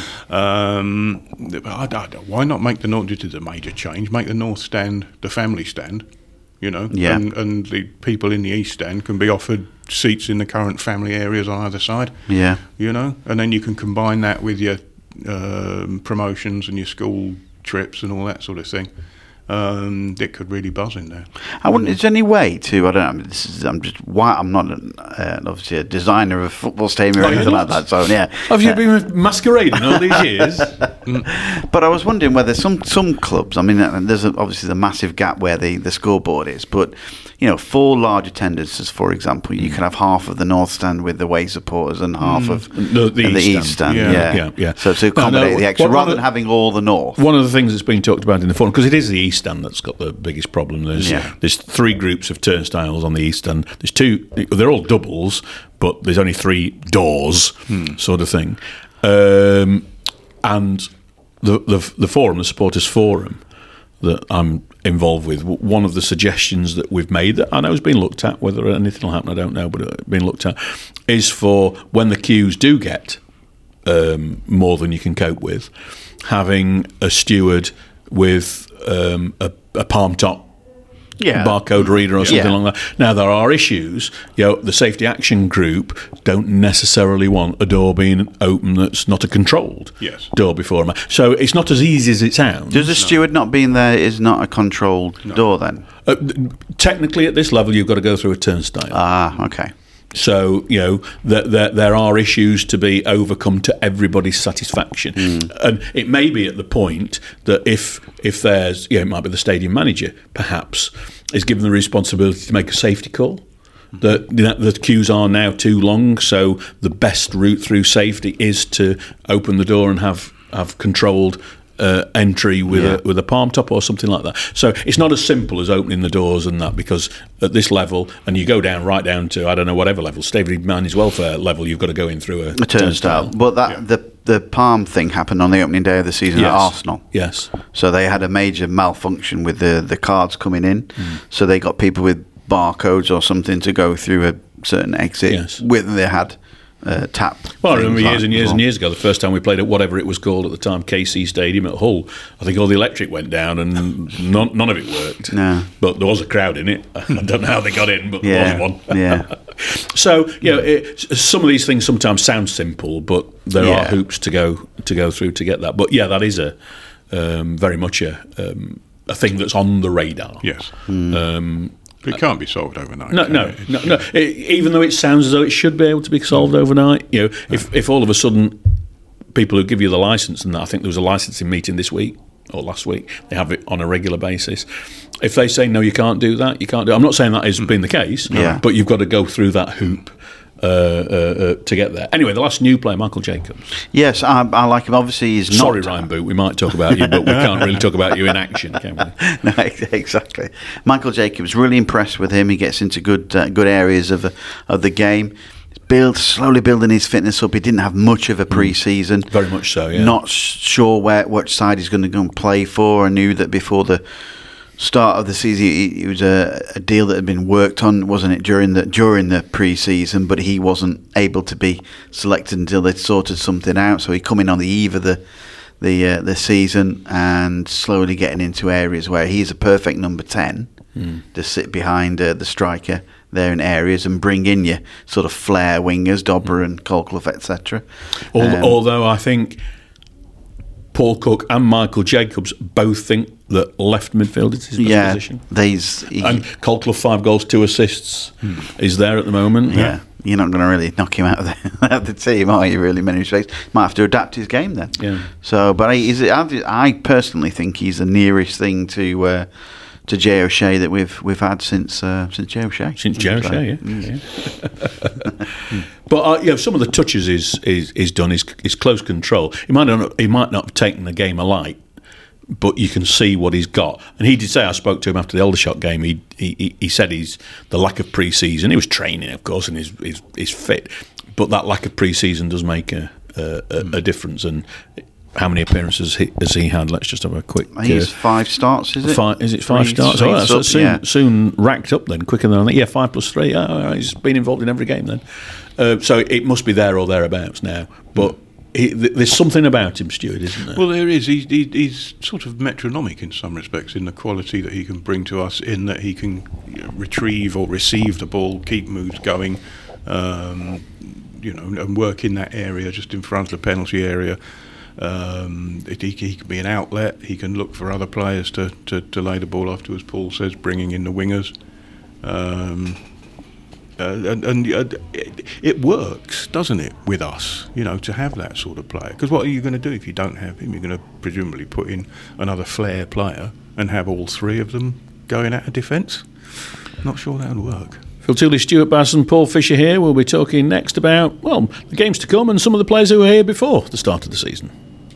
Um, I, I, why not make the North, this is a major change, make the North Stand the family stand, you know, yeah. and, and the people in the East Stand can be offered seats in the current family areas on either side. Yeah. You know, and then you can combine that with your um, promotions and your school trips and all that sort of thing. Um, it could really buzz in there. I wouldn't. Is there any way to? I don't know. This is, I'm just. Why I'm not uh, obviously a designer of a football stadium or oh, anything like that. So yeah. Have you uh, been masquerading all these years? But I was wondering whether some some clubs. I mean, there's obviously the massive gap where the, the scoreboard is, but you know, for large attendances, for example, you can have half of the North Stand with the away supporters and half mm. of the, the, the East, East Stand. Yeah, yeah. yeah, yeah. So to accommodate no, no, the extra, rather than having all the North. One of the things that's been talked about in the forum, because it is the East Stand that's got the biggest problem. There's yeah. there's three groups of turnstiles on the East Stand. There's two. They're all doubles, but there's only three doors, hmm. sort of thing. Um, and the, the the forum, the supporters forum that I'm involved with, one of the suggestions that we've made that I know has been looked at, whether anything will happen I don't know, but it's been looked at, is for when the queues do get um, more than you can cope with, having a steward with um, a, a palm top yeah. barcode reader or something yeah. like that. Now, there are issues. You know, the Safety Action Group don't necessarily want a door being open that's not a controlled yes. door before them. So it's not as easy as it sounds. Does the steward no. not being there is not a controlled no. door then? Uh, technically, at this level, you've got to go through a turnstile. Ah, okay. So, you know, there, there, there are issues to be overcome to everybody's satisfaction. Mm. And it may be at the point that if if there's, you know, it might be the stadium manager, perhaps, is given the responsibility to make a safety call. That the, the queues are now too long, so the best route through safety is to open the door and have, have controlled Uh, entry with yeah. a with a palm top or something like that. So it's not as simple as opening the doors and that, because at this level, and you go down right down to I don't know whatever level, Stadium Managed Welfare level, you've got to go in through a, a turnstile. turnstile. But that yeah. the the palm thing happened on the opening day of the season yes. at Arsenal. Yes. So they had a major malfunction with the the cards coming in. Mm. So they got people with barcodes or something to go through a certain exit yes. with they had. Uh, tap. Well, I remember like years and years well. and years ago, the first time we played at whatever it was called at the time, K C Stadium at Hull, I think all the electric went down and none, none of it worked. No. But there was a crowd in it. I don't know how they got in, but yeah. there was one. Yeah. So, you know, it, some of these things sometimes sound simple, but there yeah. are hoops to go to go through to get that. But yeah, that is a um, very much a um, a thing that's on the radar. Yes. Mm. Um, It can't be solved overnight. No, no, no, no. It, even though it sounds as though it should be able to be solved overnight, you know, no. if if all of a sudden people who give you the license, and that, I think there was a licensing meeting this week or last week, they have it on a regular basis. If they say no, you can't do that, you can't do. I'm not saying that has been the case, yeah. but you've got to go through that hoop. Uh, uh, uh, to get there. Anyway, the last new player, Michael Jacobs. Yes, I, I like him. Obviously, he's not. Sorry, Ryan Boot. We might talk about you, but we can't really talk about you in action, can we? No, exactly. Michael Jacobs, really impressed with him. He gets into good, uh, good areas of of the game. Build slowly building his fitness up. He didn't have much of a pre-season. Mm, very much so. Yeah. Not sure where which side he's going to go and play for. I knew that before the start of the season, it was a, a deal that had been worked on, wasn't it, during the during the pre-season, but he wasn't able to be selected until they'd sorted something out. So he come in on the eve of the the uh, the season and slowly getting into areas where he's a perfect number ten mm. to sit behind uh, the striker there in areas and bring in your sort of flair wingers, Dobber and Colclough, et cetera. Um, Although I think Paul Cook and Michael Jacobs both think that left midfield is his best yeah, position. These, he, and Cole Clough, five goals, two assists, hmm. is there at the moment. Yeah, yeah. You're not going to really knock him out of the, out of the team, are you, really, in many respects? Might have to adapt his game then. Yeah. So, but he's, I personally think he's the nearest thing to uh, to Jay O'Shea that we've we've had since uh, since Jay O'Shea. Since Jay O'Shea, yeah. Mm. yeah. But uh, yeah, some of the touches is is, is done. Is is close control. He might not he might not have taken the game alight, but you can see what he's got. And he did say, I spoke to him after the Aldershot game, he he, he said he's the lack of pre-season. He was training, of course, and he's, he's, he's fit. But that lack of pre-season does make a, a, a, a difference. And how many appearances he, has he had? Let's just have a quick... I think it's uh, five starts, is it? Five, is it five three, starts? Oh, that's up, soon, yeah. soon racked up then, quicker than I think. Yeah, five plus three. Oh, he's been involved in every game then. Uh, so it must be there or thereabouts now. But... Mm. He, there's something about him, Stuart, isn't there? Well, there is. He's, he, he's sort of metronomic in some respects in the quality that he can bring to us, in that he can you know, retrieve or receive the ball, keep moves going, um, you know, and work in that area just in front of the penalty area. Um, it, he, he can be an outlet. He can look for other players to, to, to lay the ball off to, as Paul says, bringing in the wingers. Um, Uh, and and uh, it, it works, doesn't it, with us, you know, to have that sort of player? Because what are you going to do if you don't have him? You're going to presumably put in another flair player and have all three of them going out of defence? Not sure that would work. Phil Tooley, Stuart Bass and Paul Fisher here. We'll be talking next about, well, the games to come and some of the players who were here before the start of the season.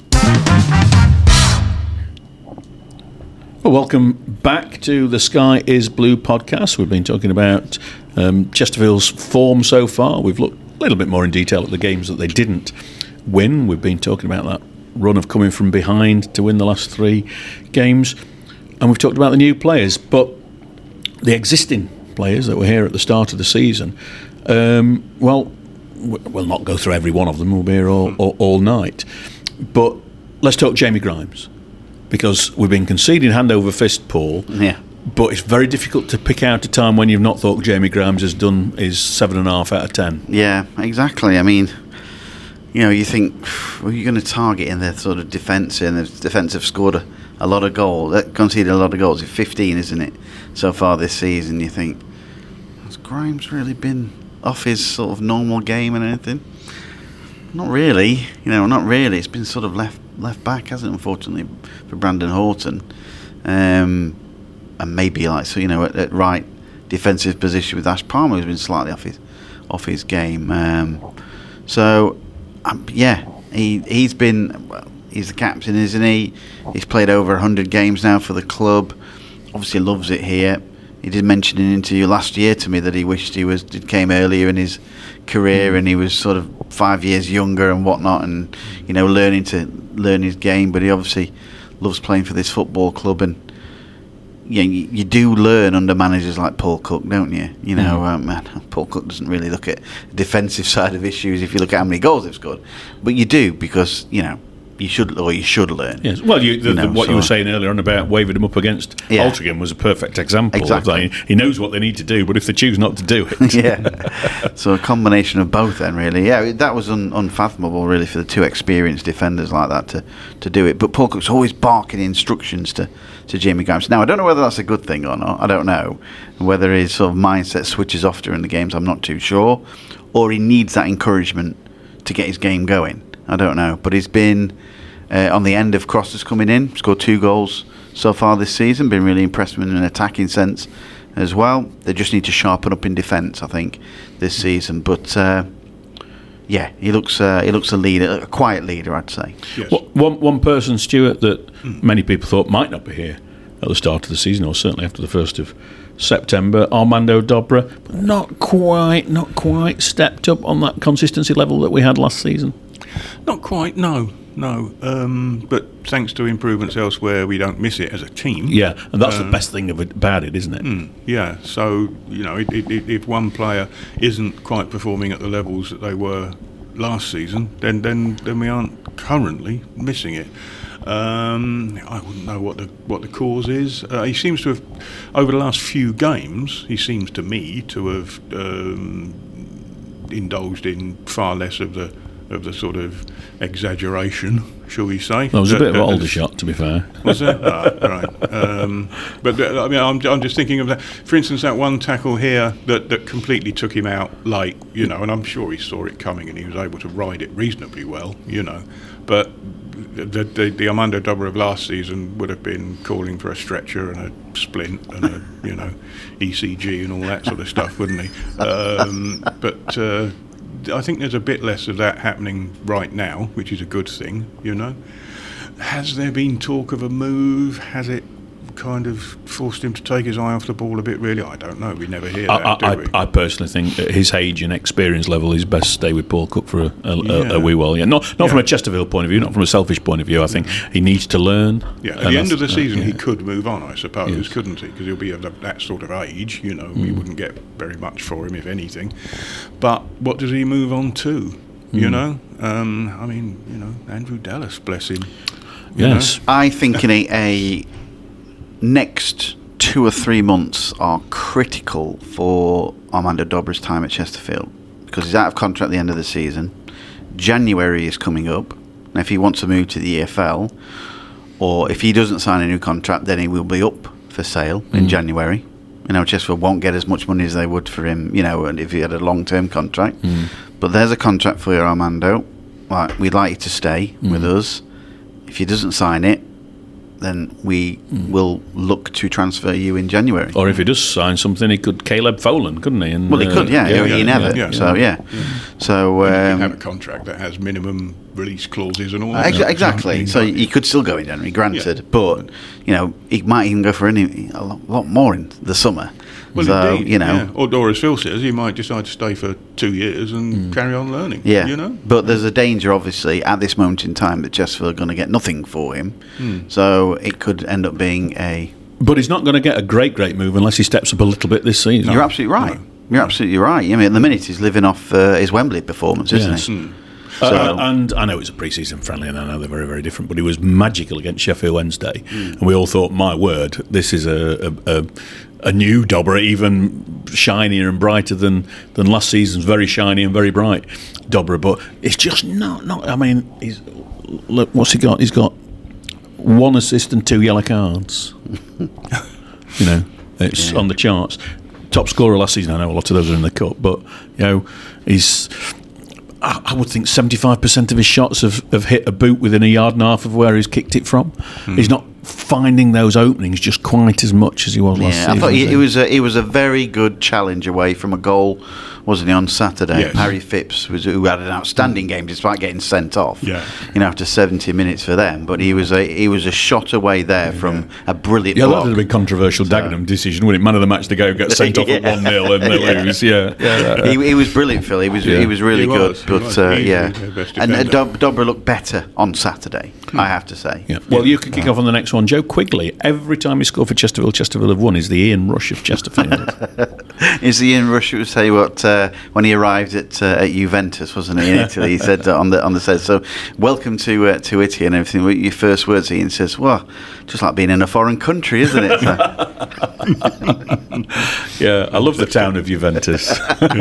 Well, welcome back to the Sky is Blue podcast. We've been talking about um, Chesterfield's form so far. We've looked a little bit more in detail at the games that they didn't win. We've been talking about that run of coming from behind to win the last three games. And we've talked about the new players. But the existing players that were here at the start of the season, um, well, we'll not go through every one of them. We'll be here all, all, all night. But let's talk Jamie Grimes. Because we've been conceding hand over fist, Paul. Yeah. But it's very difficult to pick out a time when you've not thought Jamie Grimes has done his seven and a half out of ten. Yeah, exactly. I mean, you know, you think, well, you're going to target in their sort of defence, and the defence have scored a, a lot of goals, conceded a lot of goals. It's fifteen, isn't it, so far this season? You think, has Grimes really been off his sort of normal game and anything? Not really. You know, not really. It's been sort of left left back, hasn't it, unfortunately, for Brandon Horton. Um, and maybe, like, so you know, at, at right defensive position with Ash Palmer, who's been slightly off his off his game. Um, so, um, yeah, he, he's been, well, he's the captain, isn't he? He's played over one hundred games now for the club. Obviously loves it here. He did mention in an interview last year to me that he wished he was it came earlier in his career and he was sort of five years younger and whatnot, and you know, learning to learn his game. But he obviously loves playing for this football club, and yeah, you, you do learn under managers like Paul Cook, don't you? You know, mm. um, man, Paul Cook doesn't really look at the defensive side of issues if you look at how many goals they've scored, but you do, because you know. You should, or you should learn. Yes. Well, you, the, you know, the, what so. you were saying earlier on about waving them up against yeah. Altrincham was a perfect example. Exactly. Of that. He knows what they need to do, but if they choose not to do it, yeah. So a combination of both, then, really. Yeah, that was un, unfathomable, really, for the two experienced defenders like that to, to do it. But Paul Cook's always barking instructions to, to Jamie Grimes. Now, I don't know whether that's a good thing or not. I don't know whether his sort of mindset switches off during the games. I'm not too sure, or he needs that encouragement to get his game going. I don't know, but he's been. Uh, on the end of crosses coming in, scored two goals so far this season. Been really impressed with him in an attacking sense as well. They just need to sharpen up in defence, I think, this season. But uh, yeah, he looks uh, he looks a leader, a quiet leader, I'd say. Yes. Well, one one person, Stuart, that mm. many people thought might not be here at the start of the season, or certainly after the first of September, Armando Dobra, but not quite, not quite stepped up on that consistency level that we had last season. Not quite, no. No, um, but thanks to improvements elsewhere, we don't miss it as a team. Yeah, and that's um, the best thing of it, about it, isn't it? Mm, yeah, so, you know, it, it, if one player isn't quite performing at the levels that they were last season, then then, then we aren't currently missing it. Um, I wouldn't know what the what the cause is. Uh, he seems to have, over the last few games, he seems to me to have um, indulged in far less of the of the sort of exaggeration, shall we say? That was a that, bit of an that older is- shot, to be fair. Was it? Ah, right. Um, but uh, I mean, I'm, I'm just thinking of that. For instance, that one tackle here that, that completely took him out late, you know, and I'm sure he saw it coming and he was able to ride it reasonably well, you know. But the, the, the Armando Dobra of last season would have been calling for a stretcher and a splint and a, you know, E C G and all that sort of stuff, wouldn't he? Um, but uh, I think there's a bit less of that happening right now, which is a good thing, you know. Has there been talk of a move? Has it kind of forced him to take his eye off the ball a bit, really? I don't know. We never hear that, I, do I, we? I personally think at his age and experience level, he's best stay with Paul Cook for a, a, Yeah. a, a wee while. Yeah, not not Yeah. from a Chesterfield point of view, not from a selfish point of view. I think he needs to learn. Yeah, at and the end of the that's- season, uh, he yeah. could move on, I suppose, Yes. couldn't he? Because he'll be of the, that sort of age, you know. Mm. We wouldn't get very much for him, if anything. But what does he move on to? You Mm. know? Um, I mean, you know, Andrew Dallas, bless him. you Yes. I think in a, a next two or three months are critical for Armando Dobra's time at Chesterfield because he's out of contract at the end of the season. January is coming up. And if he wants to move to the E F L, or if he doesn't sign a new contract, then he will be up for sale in Mm. January. You know, Chesterfield won't get as much money as they would for him, you know, and if he had a long-term contract. Mm. But there's a contract for you, Armando. Like, we'd like you to stay Mm. with us. If he doesn't sign it, then we will look to transfer you in January. Or if he does sign something, he could Caleb Folan, couldn't he? And, Well, he uh, could, yeah. yeah, he yeah, never. yeah, yeah. So, yeah. So, And you can have a um, contract that has minimum release clauses and all that. ex- stuff, exactly. can't So you? he could still go in January, granted. Yeah. But, you know, he might even go for any a lot, lot more in the summer. Well, so, indeed, you know. yeah. Or, or as Phil says, he might decide to stay for two years and carry on learning. Yeah, You know? but there's a danger, obviously, at this moment in time that Chesterfield are going to get nothing for him. Hmm. So it could end up being a. But he's not going to get a great, great move unless he steps up a little bit this season. You're absolutely right. You're absolutely right. I mean, at the minute he's living off uh, his Wembley performance, isn't Yes. he? Hmm. Uh, So- and I know it's a pre-season friendly, and I know they're very, very different. But he was magical against Sheffield Wednesday, and we all thought, "My word, this is a a, a, a new Dobra, even shinier and brighter than, than last season's very shiny and very bright Dobra." But it's just not not. I mean, he's look, what's he got? He's got one assist and two yellow cards. You know, it's Yeah. on the charts. Top scorer last season. I know a lot of those are in the cup, but you know, he's. I I would think seventy-five percent of his shots have, have hit a boot within a yard and a half of where he's kicked it from. He's not finding those openings just quite as much as he was last Yeah, season. I thought he, is he was a, he was a very good challenge away from a goal, wasn't he, on Saturday? Yes. Harry Phipps, was, who had an outstanding game despite getting sent off. Yeah. You know, after seventy minutes for them, but he was a he was a shot away there from a brilliant Yeah, that block. would have been controversial Dagenham decision, wouldn't it? Man of the match to go, get sent off at Yeah. one nil and they Yeah. lose. Yeah, yeah. he, he was brilliant, Phil. He was Yeah. he was really He good, was, he but was. uh, Easily yeah, their best and uh, defender. Dob- Dobra looked better on Saturday. I have to say. Yeah. Well, you can kick off on the next one. Joe Quigley, every time he scored for Chesterfield, Chesterfield have won. Is the Ian Rush of Chesterfield. Is the Ian Rush would say what uh, when he arrived at uh, at Juventus, wasn't he, in Italy? He said uh, on the on the set, so welcome to uh, to Italy and everything. What your first words? Ian says, "Well, just like being in a foreign country, isn't it?" So, Yeah, I love the town of Juventus.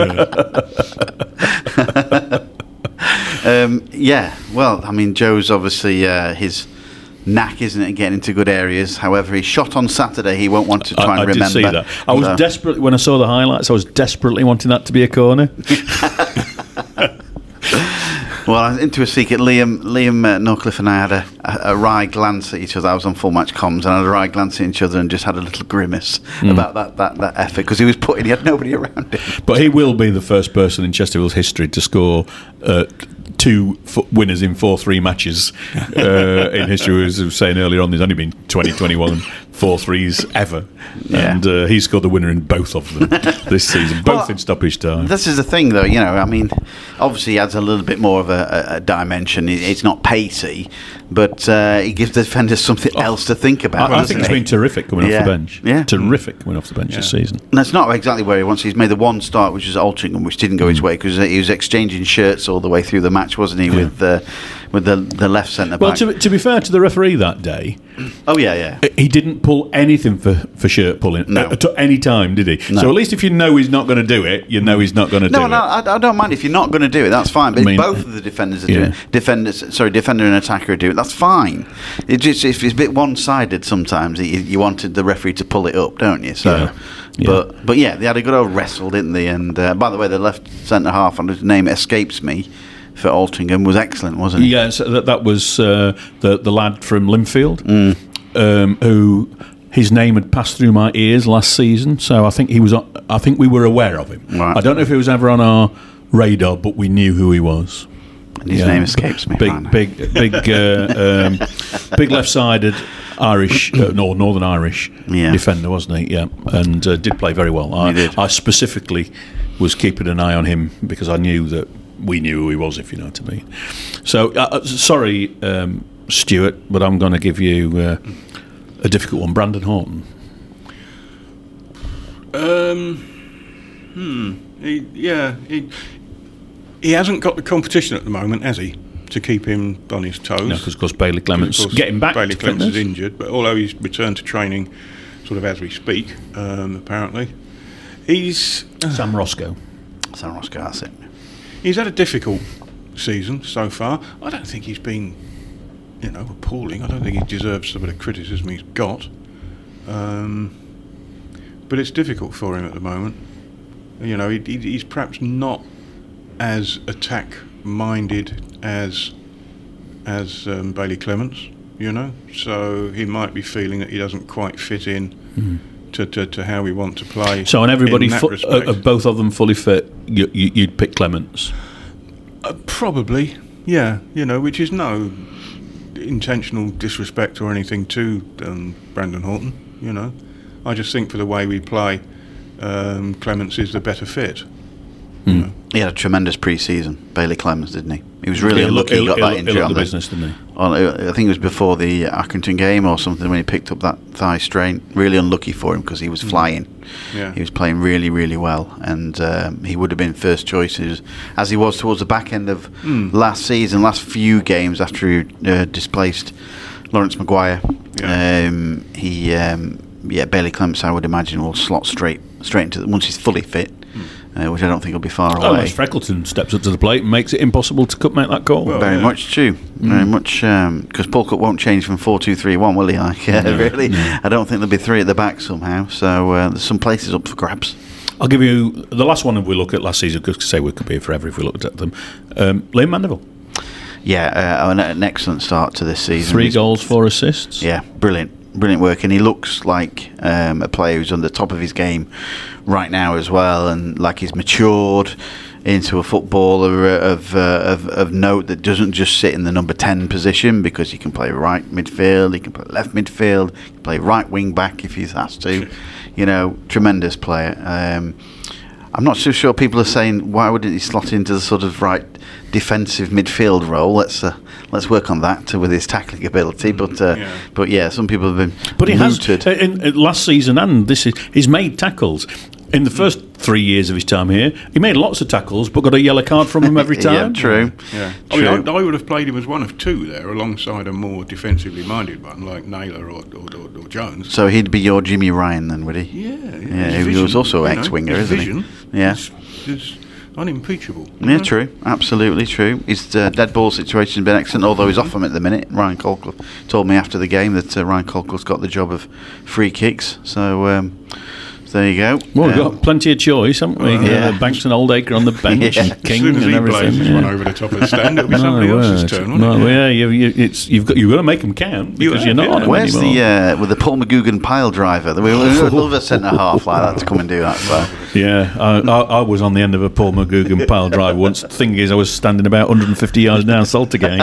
um, yeah. Well, I mean, Joe's obviously uh, his knack, isn't it, getting into good areas. However, he shot on Saturday. He won't want to try I, and I remember. did see that. I was So- desperately, when I saw the highlights, I was desperately wanting that to be a corner. Well, I was into a secret. Liam, Liam uh, Norcliffe and I had a, a, a wry glance at each other. I was on full match comms, and I had a wry glance at each other, and just had a little grimace Hmm. about that, that, that effort because he was putting. He had nobody around him. But he will be the first person in Chesterfield's history to score uh, two f- winners in four three matches uh, in history. As I was saying earlier on, there's only been twenty, twenty-one four threes ever. Yeah. And uh, he scored the winner in both of them this season, both Well, in stoppage time. This is the thing, though. You know, I mean, obviously he adds a little bit more of a, a, a dimension. It- It's not pacey, but uh, he gives the defenders something else to think about. I, I doesn't think he's he? been terrific coming Yeah. off the bench. Yeah. Terrific coming off the bench this season. And that's not exactly where he wants. He's made the one start, which is Altrincham, which didn't go his way because he was exchanging shirts all the way through the match, wasn't he? With uh, with the the left centre back. Well, to, to be fair to the referee that day, Oh yeah, yeah. He didn't pull anything for, for shirt pulling No. at, at any time, did he? No. So at least if you know he's not going to do it, you know he's not going to No, do no, it. I, I don't mind if you're not going to do it. That's fine. But I mean, if both of the defenders are yeah. doing defenders, sorry, defender and attacker are doing it, that's fine. It just if it's a bit one-sided sometimes, you, you wanted the referee to pull it up, don't you? So, Yeah. Yeah. but but yeah, they had a good old wrestle, didn't they? And uh, by the way, the left centre half, and his name escapes me, for Altrincham was excellent, wasn't he? Yeah, so that, that was uh, the the lad from Linfield, Mm. um, who his name had passed through my ears last season. So I think he was. on- I think we were aware of him. Right. I don't know if he was ever on our radar, but we knew who he was. And his Yeah. name escapes me. Big, finally. big, big, uh, um, big left-sided Irish, uh, no, Northern Irish Yeah. defender, wasn't he? Yeah, and uh, did play very well. I, He did. I specifically was keeping an eye on him because I knew that we knew who he was, if you know what I mean. So, uh, uh, sorry, um, Stuart, but I'm going to give you uh, a difficult one. Brandon Horton. Um, hmm. He, yeah, he, he hasn't got the competition at the moment, has he? To keep him on his toes. No, because of course Bailey Clements Of course, getting back Bailey to Clements is fitness. injured, but although he's returned to training, sort of as we speak, um, apparently, he's Sam Roscoe. San Roscoe, that's it. he's had a difficult season so far. I don't think he's been, you know, appalling. I don't think he deserves some of the criticism he's got. Um, but it's difficult for him at the moment. You know, he, he, he's perhaps not as attack-minded as as um, Bailey Clements, you know. So he might be feeling that he doesn't quite fit in Mm-hmm. to, to, to how we want to play. So, and everybody, in that fu- uh, respect. uh, both of them fully fit, you, you, you'd pick Clements. Uh, probably, yeah. You know, which is no intentional disrespect or anything to um, Brandon Horton. You know, I just think for the way we play, um, Clements is the better fit. You know. He had a tremendous pre-season, Bailey Clements, didn't he? He was really He'll look- unlucky he got he'll- that he'll- injury he'll on look the the business, didn't he? on, I think it was before the Accrington game or something when he picked up that thigh strain. Really unlucky for him because he was flying. Yeah. He was playing really, really well, and um, he would have been first choice as, as he was towards the back end of last season, last few games after he uh, displaced Lawrence Maguire. Yeah. Um, he, um, yeah, Bailey Clements, I would imagine, will slot straight straight into the, once he's fully fit. Uh, which I don't think will be far away. Unless Freckleton steps up to the plate and makes it impossible to cut, make that call. Well, Very yeah. much true. Very much because Paul Cook won't change from four two three one, will he? Like uh, really, I don't think there'll be three at the back somehow. So uh, there's some places up for grabs. I'll give you the last one we look at last season, because say we could be here forever if we looked at them. Um, Liam Mandeville. Yeah, uh, an, an excellent start to this season. Three He's- goals, four assists. Yeah, brilliant, brilliant work, and he looks like um, a player who's on the top of his game right now as well, and like he's matured into a footballer of, uh, of of note that doesn't just sit in the number ten position, because he can play right midfield, he can play left midfield, he can play right wing back if he has to. You know, tremendous player. Um, I'm not so sure people are saying why wouldn't he slot into the sort of right defensive midfield role. Let's uh, let's work on that with his tackling ability. But uh, Yeah. but yeah, some people have been But he mooted. has, uh, in, in last season and this is, he's made tackles. In the first three years of his time here, he made lots of tackles, but got a yellow card from him every time. Yeah, true. Yeah, I True. mean, I, I would have played him as one of two there, alongside a more defensively minded one like Naylor or, or, or, or Jones. So he'd be your Jimmy Ryan then, would he? Yeah, Yeah, his he vision, was also you know, ex-winger, his isn't he? vision Yeah. is, is unimpeachable. you Yeah, know? true. Absolutely true. His uh, dead ball situation has been excellent, although he's off him at the minute. Ryan Colclough told me after the game that uh, Ryan Colclough's got the job of free kicks. So, um, so there you go. Well, we've Um, got plenty of choice, haven't we? Well, yeah. Uh, Banks and Oldacre on the bench, Yeah. and As King soon as and he everything. plays this yeah. one over the top of the stand, it'll be My somebody else's word. turn, won't No, it? yeah, you, you, it's, you've got you've got to make them count You because have, you're not yeah. on them Where's anymore. the uh, with the Paul McGugan pile driver? We would love a centre half like that to come and do that. So. Yeah, I, I, I was on the end of a Paul McGugan pile drive once. The thing is, I was standing about one hundred fifty yards down Saltergate.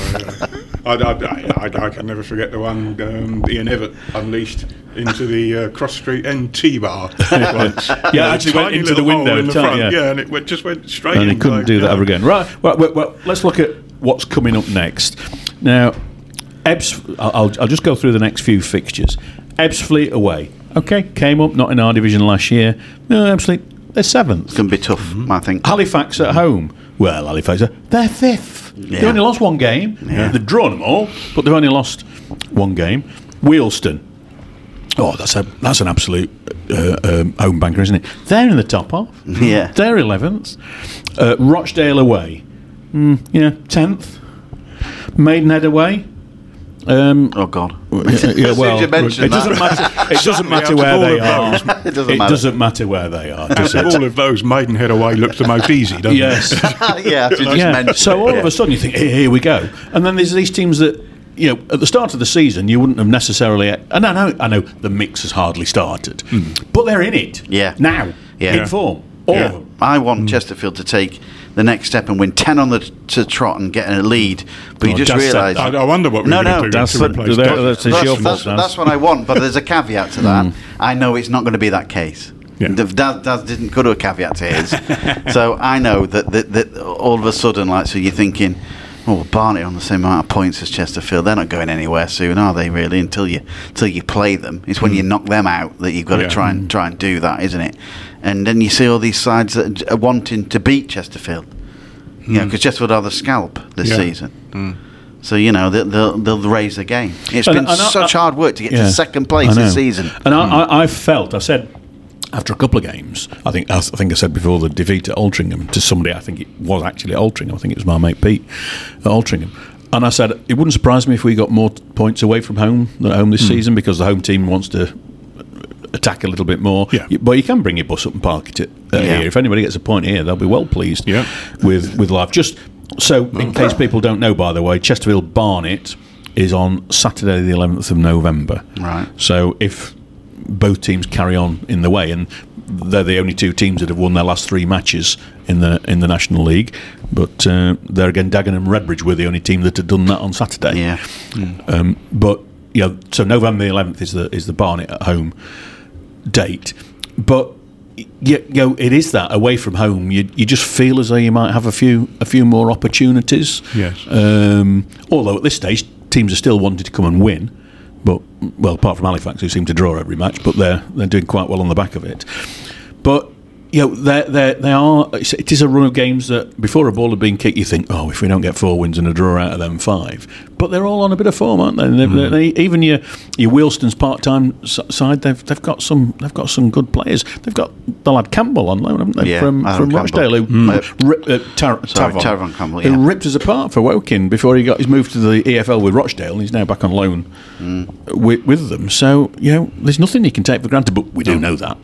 I, I, I, I, I can never forget the one um, Ian Evatt unleashed into the uh, cross street end T-bar. once. Yeah, actually went Tiny into the little hole window, in the ti- front, yeah. yeah, and it went, just went straight And in. he couldn't like, do that you know. ever again. Right, well, well, well, let's look at what's coming up next. Now, Ebbs, I'll, I'll just go through the next few fixtures. Ebbsfleet away. Okay, came up, not in our division last year. No, Ebbsfleet, they're seventh. It's going to be tough, Mm-hmm. I think. Halifax at home. Well, Halifax, are- they're fifth. They Yeah. only lost one game. Yeah. They've drawn them all, but they've only lost one game. Wealdstone. Oh, that's a that's an absolute uh, um, home banker, isn't it? They're in the top half. Yeah. They're eleventh. Uh, Rochdale away. Mm, yeah, tenth. Maidenhead away. Um, Oh God! yeah, well, you mentioned it doesn't that. matter. It doesn't matter out where of all they of are. those- It doesn't It matter. doesn't matter where they are. Out Does of it? all of those, Maidenhead away looks the most easy, doesn't Yes. yeah, to just yeah. mention So all it, of yeah. a sudden you think, hey, here we go, and then there's these teams that, you know, at the start of the seain you wouldn't have necessarily. And I know, I know, the mix has hardly started, but they're in it. Yeah. Now, Yeah. in form, all Yeah. of them. I want Chesterfield to take the next step and win ten on the to trot and get a lead, but Oh, you just Daz said realise. I, I wonder what we're No, going no, to do Daz to said- replace that's- Daz. that's- That's, your that's, fault, that's what I want, but there's a caveat to that. I know it's not going to be that case. Yeah. Daz, Daz didn't go to a caveat to his, so I know that, that that all of a sudden, like, so you're thinking, oh, Barnet on the same amount of points as Chesterfield. They're not going anywhere soon, are they? Really, until you until you play them. It's when you knock them out that you've got Yeah. to try and try and do that, isn't it? And then you see all these sides that are wanting to beat Chesterfield. You know, because Chesterfield are the scalp this Yeah. season. So, you know, they'll, they'll, they'll raise the game. It's And- been and I- such I- hard work to get Yeah. to second I place know. this season. And I, I, I felt, I said, after a couple of games, I think I think I said before the defeat at Altrincham to somebody, I think it was actually at Altrincham, I think it was my mate Pete at Altrincham. And I said, it wouldn't surprise me if we got more points away from home than at home this season, because the home team wants to attack a little bit more. Yeah. But you can bring your bus up and park it uh, Yeah. here. If anybody gets a point here, they'll be well pleased Yeah. with, with life. Just so, in case people don't know, by the way, Chesterfield Barnet is on Saturday the eleventh of November. Right. So if both teams carry on in the way, and they're the only two teams that have won their last three matches in the in the National League, but uh, there again, Dagenham Redbridge were the only team that had done that on Saturday. Yeah. Um, but yeah, so November the eleventh is the is the Barnet at home date, but. Yeah, you know, it is that away from home. You you just feel as though you might have a few a few more opportunities. Yes. Um, although at this stage, teams are still wanting to come and win, but well, apart from Halifax, who seem to draw every match, but they're they're doing quite well on the back of it. But you know, they they they are. It is a run of games that before a ball had been kicked, you think, oh, if we don't get four wins and a draw out of them five. But they're all on a bit of form, aren't they? They, Mm. they even your your Wealdstone's part-time s- side, they've they've got some they've got some good players. They've got the lad Campbell on loan, haven't they? Yeah, from Adam from Campbell. Rochdale, who Mm. ri- uh, Tar- Sorry, Tavon, Tavon Campbell, who yeah. ripped us apart for Woking before he got his move to the E F L with Rochdale, and he's now back on loan with, with them. So you know, there's nothing you can take for granted, but we do know that.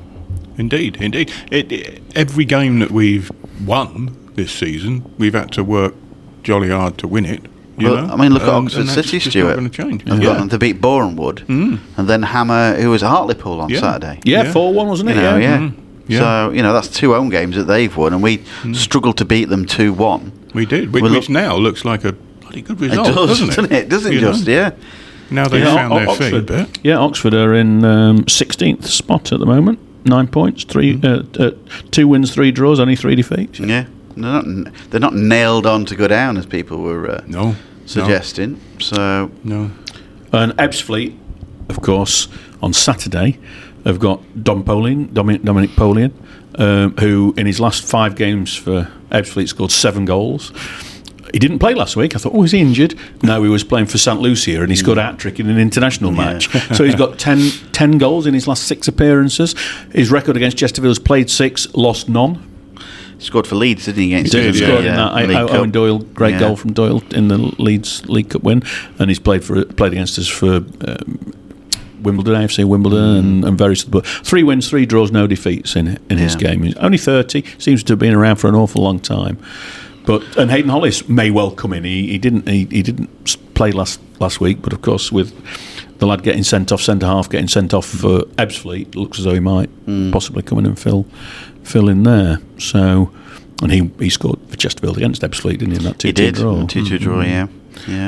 Indeed, indeed. It, it, every game that we've won this season, we've had to work jolly hard to win it. You Well, know? I mean, look at Um, Oxford and that's City, just Stuart. not going to change. They've got them to beat Borehamwood, and then Hammer, who was at Hartlepool on Yeah. Saturday. Yeah, Yeah. four one, wasn't You it? know, yeah. yeah. Yeah. So you know that's two home games that they've won, and we struggled to beat them two one. We did, which, Well, which look- now looks like a bloody good It result, does, doesn't it? doesn't it? Doesn't You just, know? yeah. Now they've Yeah, found O- their Oxford, feet. But yeah, Oxford are in um, sixteenth spot at the moment. Nine points, three, uh, uh, two wins, three draws, only three defeats. Yeah, they're not, they're not nailed on to go down as people were uh, no, suggesting. So no. And Ebbsfleet, of course, on Saturday, have got Dom Polian, Dominic, Dominic Polian, um, who in his last five games for Ebbsfleet scored seven goals. He didn't play last week. I thought, oh, is he injured? No, he was playing for Saint Lucia, and he scored a hat-trick in an international match. So he's got ten, ten goals in his last six appearances. His record against Chesterfield's played six, lost none. scored for Leeds, didn't he? Against He did, Leeds? yeah, scored yeah. in that. League O- Cup. Owen Doyle, great Yeah. goal from Doyle in the Leeds League Cup win, and he's played for played against us for um, Wimbledon, A F C Wimbledon, and, and various. But three wins, three draws, no defeats in in his Yeah. game. He's only thirty, seems to have been around for an awful long time. But and Hayden Hollis may well come in. He, he didn't he, he didn't s- play last last week, but of course with the lad getting sent off, centre half getting sent off for Ebbsfleet, it looks as though he might possibly come in and fill fill in there. So. And he, he scored for Chesterfield against Ebbsfleet, didn't he, in that two He two did draw? two two draw. Yeah, yeah.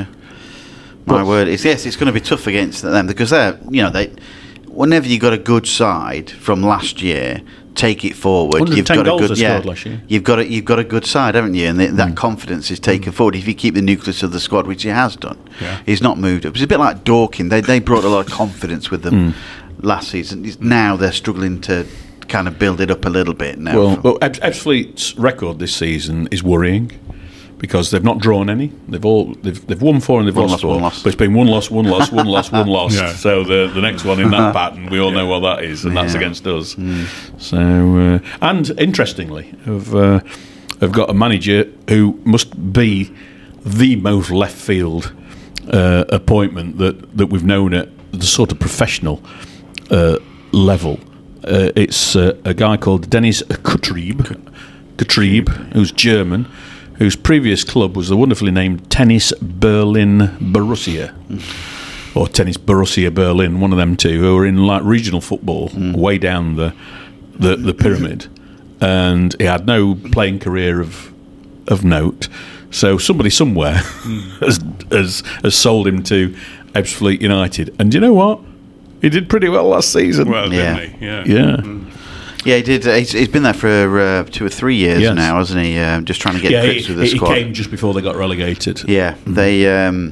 My word, it's yes, it's going to be tough against them because they're you know they. Whenever you got a good side from last year, take it forward. one hundred You've ten got a goals good they yeah. scored last year. You've got a, you've got a good side, haven't you? And th- that confidence is taken forward if you keep the nucleus of the squad, which he has done. Yeah. He's not moved up. It's a bit like Dorking. They they brought a lot of confidence with them last season. It's- Now they're struggling to kind of build it up a little bit now. Well, well Ebb- Ebbsfleet's record this season is worrying because they've not drawn any. They've all they've, they've won four and they've One lost loss, four. one loss. But it's been one loss, one loss, one loss, one loss. Yeah. So the the next one in that pattern, we all know what that is, and that's Yeah. against us. So uh, and interestingly, have uh, have got a manager who must be the most left field uh, appointment that, that we've known at the sort of professional uh, level. Uh, it's uh, a guy called Dennis Kutrieb, Kutrieb, who's German, whose previous club was the wonderfully named Tennis Berlin Borussia, or Tennis Borussia Berlin, one of them two, who are in like regional football, mm. way down the, the the pyramid, and he had no playing career of of note. So somebody somewhere mm. has, has has sold him to Ebbsfleet United, and do you know what? He did pretty well last season. Well, Yeah. didn't he? Yeah. Yeah. Mm. Yeah, he did. He's, he's been there for uh, two or three years Yes. now, hasn't he? Uh, just trying to get Yeah, grips he, with the he squad. came just before they got relegated. Yeah, they um,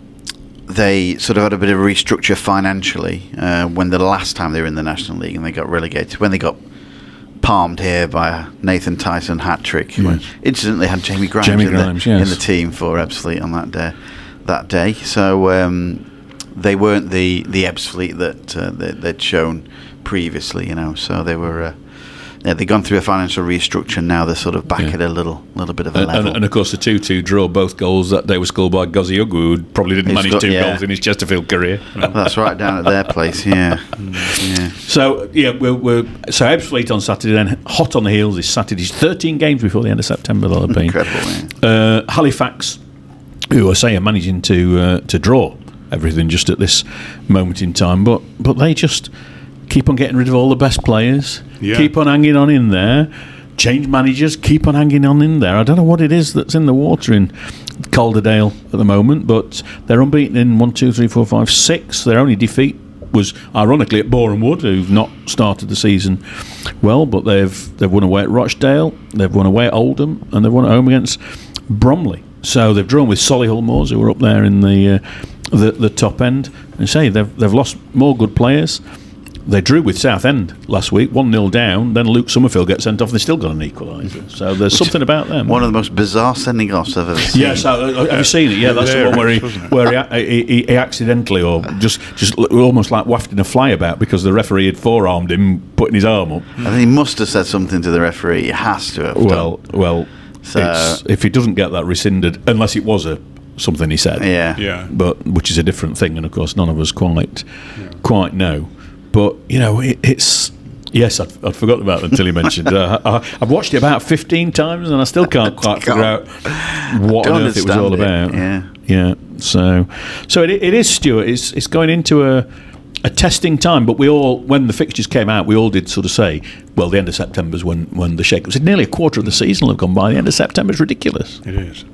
they sort of had a bit of a restructure financially uh, when the last time they were in the National League and they got relegated. When they got palmed here by a Nathan Tyson hat trick. Yes. Incidentally, had Jamie Grimes, Jamie in, Grimes, the, yes. in the team for Ebbsfleet on that day. That day, so um, they weren't the the Ebbsfleet that uh, they, they'd shown previously, you know. So they were. Uh, Yeah, they've gone through a financial restructure. Now they're sort of back Yeah. at a little, little bit of a And, level. and, and of course, the two two draw, both goals that day were scored by Gozi Ugu, who probably didn't He's manage got- two yeah. goals in his Chesterfield career. That's right down at their place. Yeah, yeah. So, yeah, we're, we're so Ebbsfleet on Saturday, then hot on the heels this Saturday. thirteen games before the end of September, they'll have been. Incredible. Yeah. Uh, Halifax, who I say are managing to uh, to draw everything just at this moment in time, but but they just keep on getting rid of all the best players, Yeah. keep on hanging on in there, change managers, keep on hanging on in there. I don't know what it is that's in the water in Calderdale at the moment, but they're unbeaten in one, two, three, four, five, six. Their only defeat was ironically at Boreham Wood, who've not started the season well, but they've they've won away at Rochdale, they've won away at Oldham, and they've won at home against Bromley. So they've drawn with Solihull Moors, who are up there in the uh, the, the top end. And say they've they've lost more good players. They drew with Southend last week, one nil down. Then Luke Summerfield gets sent off. They still got an equaliser. So there's something about them. One of the most bizarre sending offs I've ever seen. Yes, uh, have you seen it? Yeah, that's Yeah, the one where he, wasn't it? where he, he, he accidentally, or just just l- almost like wafting a fly about because the referee had forearmed him, putting his arm up. I think he must have said something to the referee. He has to have. Well, done. well, So- it's, if he doesn't get that rescinded, unless it was a something he said, Yeah. Yeah. but which is a different thing, and of course none of us quite quite know. But you know, it, it's yes, I'd, I'd forgotten about it until you mentioned. uh, I, I've watched it about fifteen times, and I still can't quite figure out what Don't on earth it was all understand it, about. yeah. yeah. So, so it, it is, Stuart. It's it's going into a a testing time. But we all, when the fixtures came out, we all did sort of say, well, the end of September's when when the shake. Was nearly a quarter of the season will have gone by. The end of September is ridiculous. It is.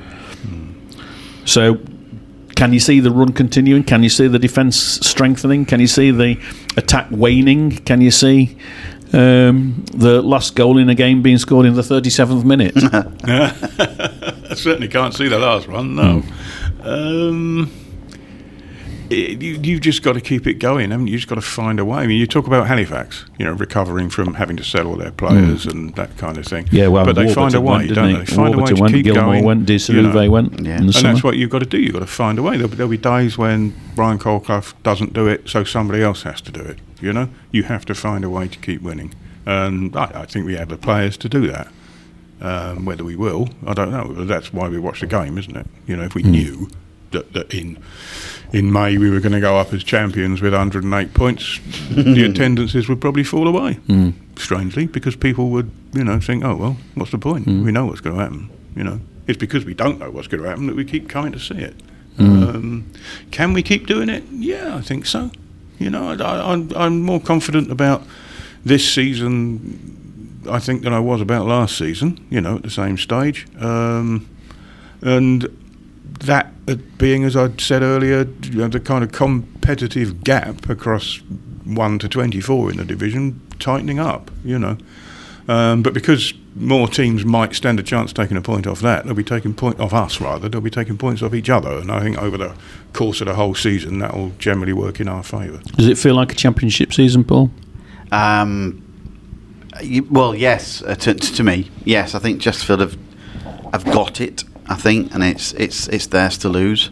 So, can you see the run continuing? Can you see the defence strengthening? Can you see the attack waning? Can you see um, the last goal in a game being scored in the thirty-seventh minute? I certainly can't see the last one, no. Um, it, you, you've just got to keep it going, haven't you? You've just got to find a way. I mean, you talk about Halifax, you know, recovering from having to sell all their players and that kind of thing. Yeah, well, but they find a Warburton way, went, don't didn't they? he? They find a way Warburton to went, keep Gilmore going. went, De you Saluve know. went Yeah. in the And summer. that's what you've got to do. You've got to find a way. There'll, there'll be days when Brian Colclough doesn't do it, so somebody else has to do it. You know, you have to find a way to keep winning, and I, I think we have the players to do that. Um, whether we will, I don't know. But that's why we watch the game, isn't it? You know, if we Mm. knew that, that in in May we were going to go up as champions with one hundred eight points, the attendances would probably fall away. Mm. Strangely, because people would, you know, think, oh well, what's the point? Mm. We know what's going to happen. You know, it's because we don't know what's going to happen that we keep coming to see it. Mm. Um, can we keep doing it? Yeah, I think so. You know, I, I, I'm, I'm more confident about this season, I think, than I was about last season. You know, at the same stage, um, and that uh, being, as I said earlier, you know, the kind of competitive gap across one to twenty-four in the division tightening up. You know. Um, but because more teams might stand a chance of taking a point off that, they'll be taking point off us rather. They'll be taking points off each other, and I think over the course of the whole season, that will generally work in our favour. Does it feel like a championship season, Paul? Um, you, well, yes, uh, to, to me, yes. I think Chesterfield have, have got it. I think, and it's it's it's theirs to lose.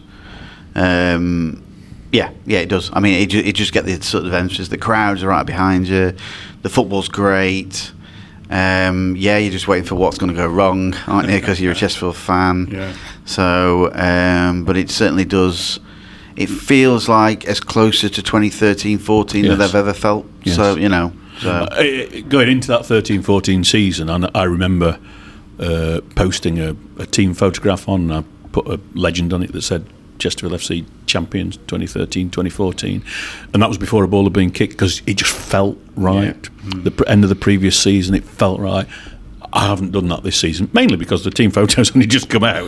Um, yeah, yeah, it does. I mean, it, it just get the sort of emphasis. The crowds are right behind you. The football's great. Um, yeah, you're just waiting for what's going to go wrong, aren't you? Because you're a Chesterfield fan. Yeah. So, um, but it certainly does. It feels like as closer to twenty thirteen fourteen Yes. that I've ever felt. Yes. So, you know. So. Uh, going into that thirteen fourteen season, and I remember uh, posting a, a team photograph on, I put a legend on it that said Chesterfield F C champions twenty thirteen twenty fourteen, and that was before a ball had been kicked, because it just felt right. Yeah. Mm. The pr- end of the previous season, it felt right. I haven't done that this season, mainly because the team photos only just come out.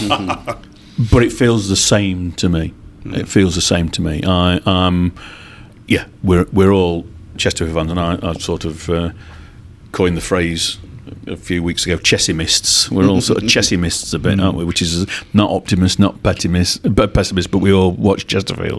But it feels the same to me. Mm. It feels the same to me. I um, yeah, we're we're all Chesterfield fans, and I, I sort of uh, coined the phrase a few weeks ago, Chessimists. We're all sort of Chessimists a bit, aren't we? Which is not optimist, not pessimist, but pessimist, but we all watch Chesterfield.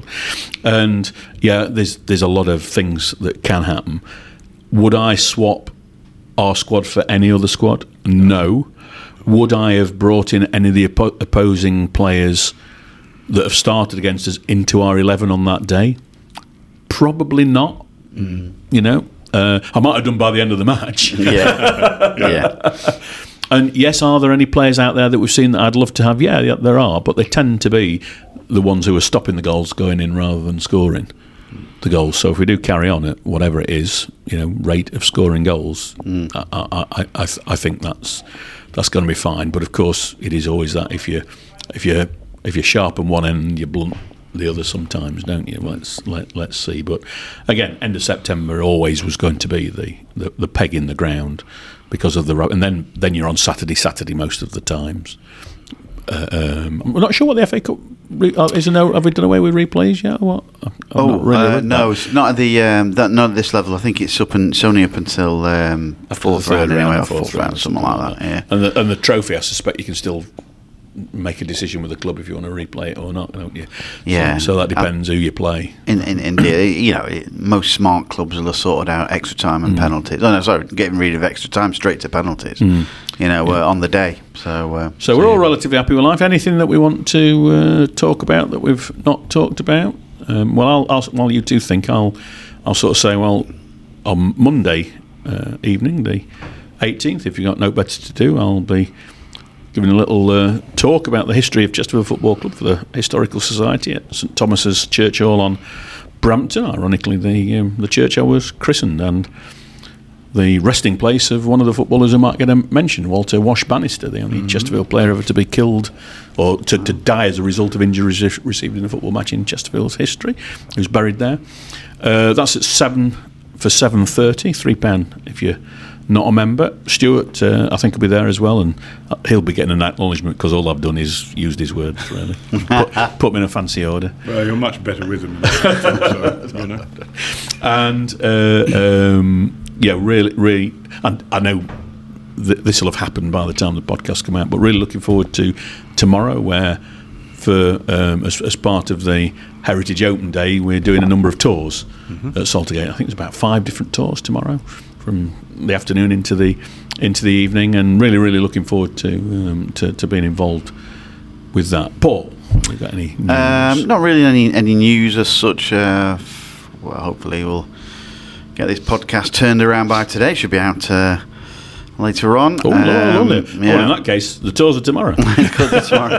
And yeah, there's there's a lot of things that can happen. Would I swap our squad for any other squad? No. Would I have brought in any of the oppo- opposing players that have started against us into our eleven on that day? Probably not. Mm. You know, uh, I might have done by the end of the match. Yeah, yeah. And yes, are there any players out there that we've seen that I'd love to have? Yeah, yeah, there are, but they tend to be the ones who are stopping the goals going in rather than scoring the goals. So if we do carry on at whatever it is, you know, rate of scoring goals, mm. I, I, I, I, th- I think that's that's going to be fine. But of course, it is always that if you if you if you sharpen one end, you blunt the other sometimes, don't you? Let's let, let's see. But again, end of September always was going to be the, the, the peg in the ground because of the and then then you're on Saturday Saturday most of the times. Uh, um, I'm not sure what the F A Cup re- uh, is. No, have we done away with replays yet? Or what? I'm oh not really uh, no, it's not at the um, that not at this level. I think it's up and it's only up until um, a fourth round anyway, or fourth round, something like that. Yeah, and the, and the trophy, I suspect you can still make a decision with the club if you want to replay it or not, don't you? Yeah. So, so that depends I, who you play. In in India, you know, it, most smart clubs will have sorted out extra time and mm. penalties. Oh no, sorry, getting rid of extra time straight to penalties. Mm. You know, yeah. uh, on the day. So, uh, so, so we're all relatively happy with life. Anything that we want to uh, talk about that we've not talked about? Um, well, I'll, I'll, while you two think, I'll I'll sort of say, well, on Monday uh, evening, the eighteenth, if you've got no better to do, I'll be giving a little uh, talk about the history of Chesterfield Football Club for the Historical Society at St Thomas's Church Hall on Brampton. Ironically, the um, the church I was christened, and the resting place of one of the footballers who might get a mention, Walter Wash Bannister, the only mm-hmm. Chesterfield player ever to be killed or to, to die as a result of injuries received in a football match in Chesterfield's history, who's buried there. Uh, that's at seven for seven thirty, three pound if you're not a member. Stuart, uh, I think, will be there as well, and he'll be getting an acknowledgement because all I've done is used his words, really. put, put me in a fancy order. Well, you're much better with them. so, you know. And uh, um, yeah, really, really, and I know th- this will have happened by the time the podcast come out, but really looking forward to tomorrow, where for um, as, as part of the Heritage Open Day, we're doing a number of tours mm-hmm. at Saltergate. I think there's about five different tours tomorrow, from the afternoon into the into the evening, and really, really looking forward to um, to, to being involved with that. Paul, have you got any news? Um, not really any any news as such. Uh, well, hopefully we'll get this podcast turned around by today. Should be out uh, later on. Oh, um, lovely. Yeah. Well, in that case, the tours are tomorrow. tomorrow.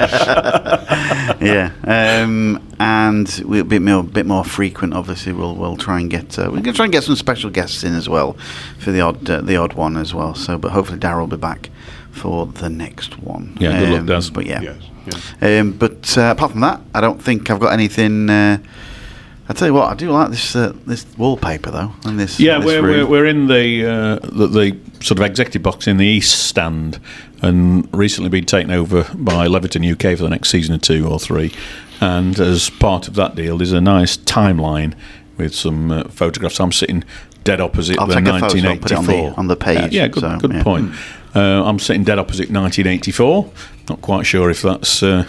Yeah. yeah. Um, and we're a bit more, bit more frequent. Obviously, we'll we'll try and get uh, we're going to try and get some special guests in as well for the odd uh, the odd one as well. So, but hopefully, Darryl will be back for the next one. Yeah. Good um, luck, Daz. But yeah. Yes, yes. Um, but uh, apart from that, I don't think I've got anything. Uh, I tell you what, I do like this uh, this wallpaper though. And this yeah, this we're, room. we're we're in the, uh, the the sort of executive box in the East Stand, and recently been taken over by Leverton U K for the next season or two or three. And as part of that deal, there's a nice timeline with some uh, photographs. I'm sitting dead opposite I'll the take nineteen eighty-four. A photo, I'll put it on the, on the page. Uh, yeah, good, so, good yeah. point. Uh, I'm sitting dead opposite nineteen eighty-four. Not quite sure if that's uh,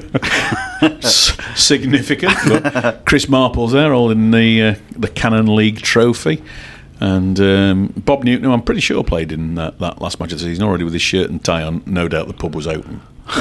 s- significant, but Chris Marple's there, all in the uh, the Cannon League trophy. And um, Bob Newton, who I'm pretty sure played in that, that last match of the season already with his shirt and tie on. No doubt the pub was open.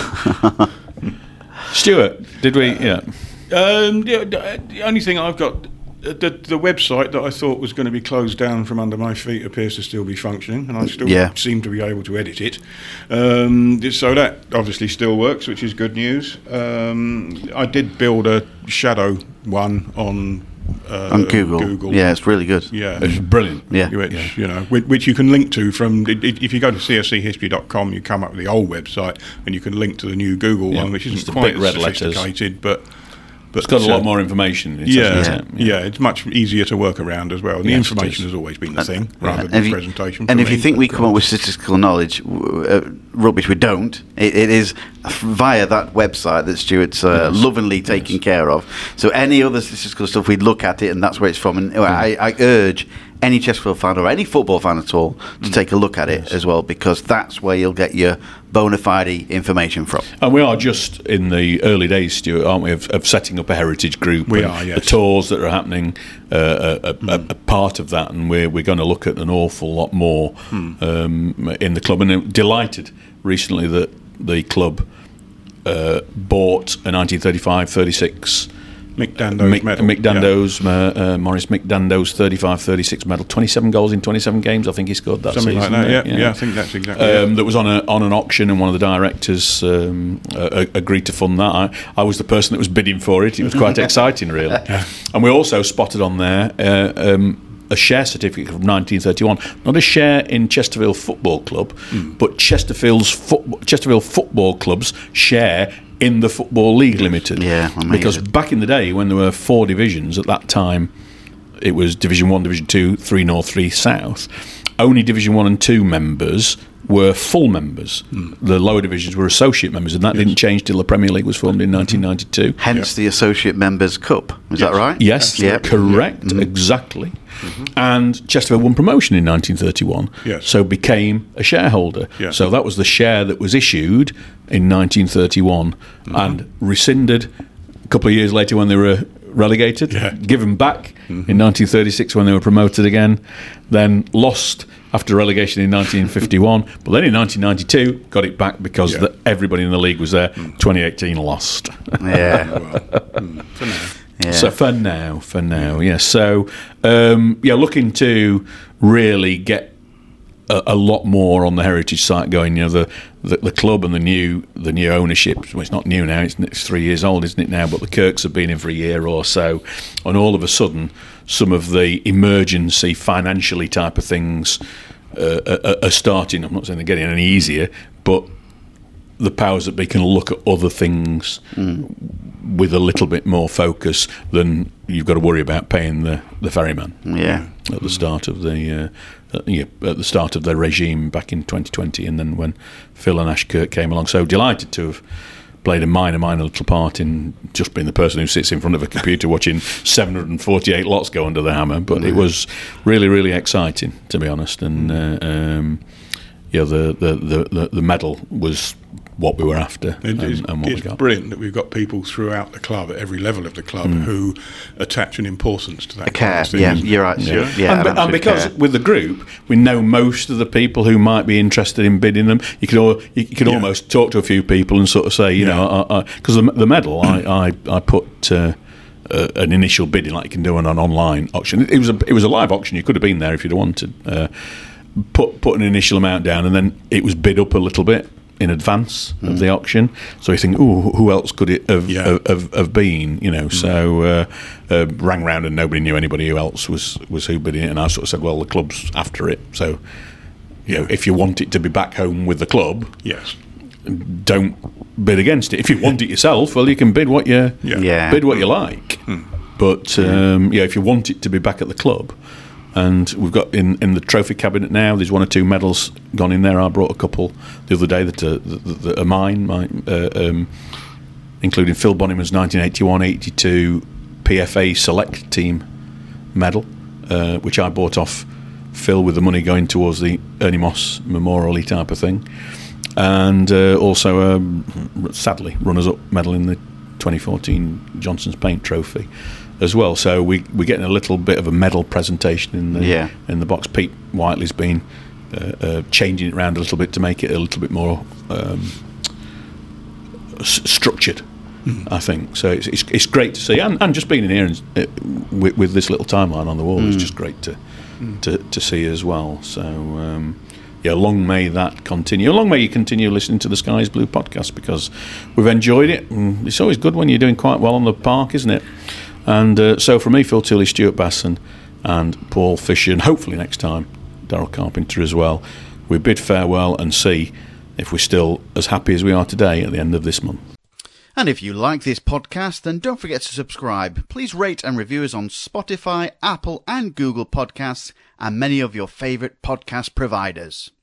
Stuart, did we? Yeah. Um, yeah. The only thing I've got, the the website that I thought was going to be closed down from under my feet appears to still be functioning, and I still yeah. seem to be able to edit it. Um, so that obviously still works, which is good news. Um, I did build a shadow one on. Uh, on Google. Google. Yeah, it's really good. Yeah, it's brilliant. Yeah, which, yeah. you know, which, which you can link to from. If you go to c s c history dot com, you come up with the old website, and you can link to the new Google yeah. one, which isn't Just quite big as red sophisticated, letters. but. But it's got a lot uh, more information. It's yeah, actually, yeah, yeah, it's much easier to work around as well. And yes, the information has always been the thing, yeah. rather And than if you- presentation. And for if you me, think but we come up with statistical knowledge, w- uh, rubbish, we don't. It, it is via that website that Stuart's uh, Yes. lovingly taken Yes. care of. So any other statistical stuff, we'd look at it, and that's where it's from. And uh, I, I urge any Chesterfield fan or any football fan at all to take a look at it Yes. as well, because that's where you'll get your bona fide information from. And we are just in the early days, Stuart, aren't we, of, of setting up a heritage group. We and are, yes. The tours that are happening uh, a, a, a part of that, and we're, we're going to look at an awful lot more um, in the club. And I'm delighted recently that the club uh, bought a nineteen thirty-five thirty-six Mick Dando's Mick, medal. Mick Dando's, uh, uh, Maurice Mick Dando's thirty-five thirty-six medal, twenty-seven goals in twenty-seven games, I think he scored that Something season. like that, didn't yeah, he? yeah. I think that's exactly Um, it. that was on a, on an auction, and one of the directors um, uh, agreed to fund that. I, I was the person that was bidding for it. It was quite exciting, really. And we also spotted on there uh, um, a share certificate from nineteen thirty-one. Not a share in Chesterfield Football Club, Mm. but Chesterfield's foot, Chesterfield Football Club's share in the Football League Limited. Yeah, amazing. Because back in the day, when there were four divisions, at that time, it was Division One, Division Two, Three North, Three South. Only Division One and Two members were full members. Mm. The lower divisions were associate members, and that Yes. didn't change till the Premier League was formed in nineteen ninety-two. Hence the Associate Members Cup. Is that Yes. right? Yes, Yeah. correct, exactly. And Chesterfield won promotion in nineteen thirty-one, Yes. so became a shareholder. Yeah. So that was the share that was issued in nineteen thirty-one and rescinded a couple of years later when they were relegated, Yeah. given back in nineteen thirty-six when they were promoted again, then lost after relegation in nineteen fifty-one, but then in nineteen ninety-two got it back because Yeah. the, everybody in the league was there. twenty eighteen lost. Yeah. Well, mm, for now. Yeah. So for now, for now, yes. So um, yeah, looking to really get a, a lot more on the heritage site going. You know, the, the the club and the new the new ownership. Well, it's not new now; it's, it's three years old, isn't it now? But the Kirks have been in for a year or so, and all of a sudden, some of the emergency financially type of things uh, are, are starting. I'm not saying they're getting any easier, but the powers that be can look at other things mm. with a little bit more focus than you've got to worry about paying the, the ferryman. Yeah. At the start of the uh, uh, yeah, at the start of their regime back in twenty twenty, and then when Phil and Ash Kirk came along, so delighted to have played a minor, minor little part in just being the person who sits in front of a computer watching seven hundred forty-eight lots go under the hammer. But mm. it was really, really exciting, to be honest. And uh, um, yeah, the, the, the, the, the medal was what we were after. It, and, it's and what it's we got. brilliant that we've got people throughout the club, at every level of the club, Mm. who attach an importance to that. A care, kind of thing, yeah, isn't it? you're right. Yeah, yeah and, an be- and absolute because care. with the group, we know most of the people who might be interested in bidding them. You can all, you can Yeah. almost talk to a few people and sort of say, you Yeah. know, because the, the medal, I, I, I put uh, uh, an initial bidding like you can do on an online auction. It, it was a it was a live auction. You could have been there if you'd wanted. Uh, put put an initial amount down, and then it was bid up a little bit in advance mm. of the auction. So you think, oh, who else could it have Yeah. have, have, have been? You know, mm. so uh, uh, rang round and nobody knew anybody who else was was who bidding it. And I sort of said, well, the club's after it. So, you know, if you want it to be back home with the club, Yes. don't bid against it. If you want it yourself, well, you can bid what you Yeah. Yeah. bid what you like. Mm. But um, yeah, if you want it to be back at the club. And we've got in, in the trophy cabinet now, there's one or two medals gone in there. I brought a couple the other day that are, that, that are mine, my, uh, um, including Phil Bonnyman's nineteen eighty-one eighty-two P F A Select Team medal, uh, which I bought off Phil with the money going towards the Ernie Moss Memorial type of thing. And uh, also, um, sadly, runners-up medal in the twenty fourteen Johnson's Paint Trophy as well. So we, we're getting a little bit of a medal presentation in the, yeah. in the box. Pete Whiteley's been uh, uh, changing it around a little bit to make it a little bit more um, s- structured. I think so. It's, it's it's great to see, and, and just being in here and, uh, with, with this little timeline on the wall mm. is just great to, mm. to to see as well. So um, yeah, long may that continue. Long may you continue listening to the Skies Blue podcast, because we've enjoyed it. And it's always good when you're doing quite well on the park, isn't it? And uh, so from me, Phil Tooley, Stuart Basson, and Paul Fisher, and hopefully next time Darryl Carpenter as well, we bid farewell and see if we're still as happy as we are today at the end of this month. And if you like this podcast, then don't forget to subscribe. Please rate and review us on Spotify, Apple and Google Podcasts, and many of your favourite podcast providers.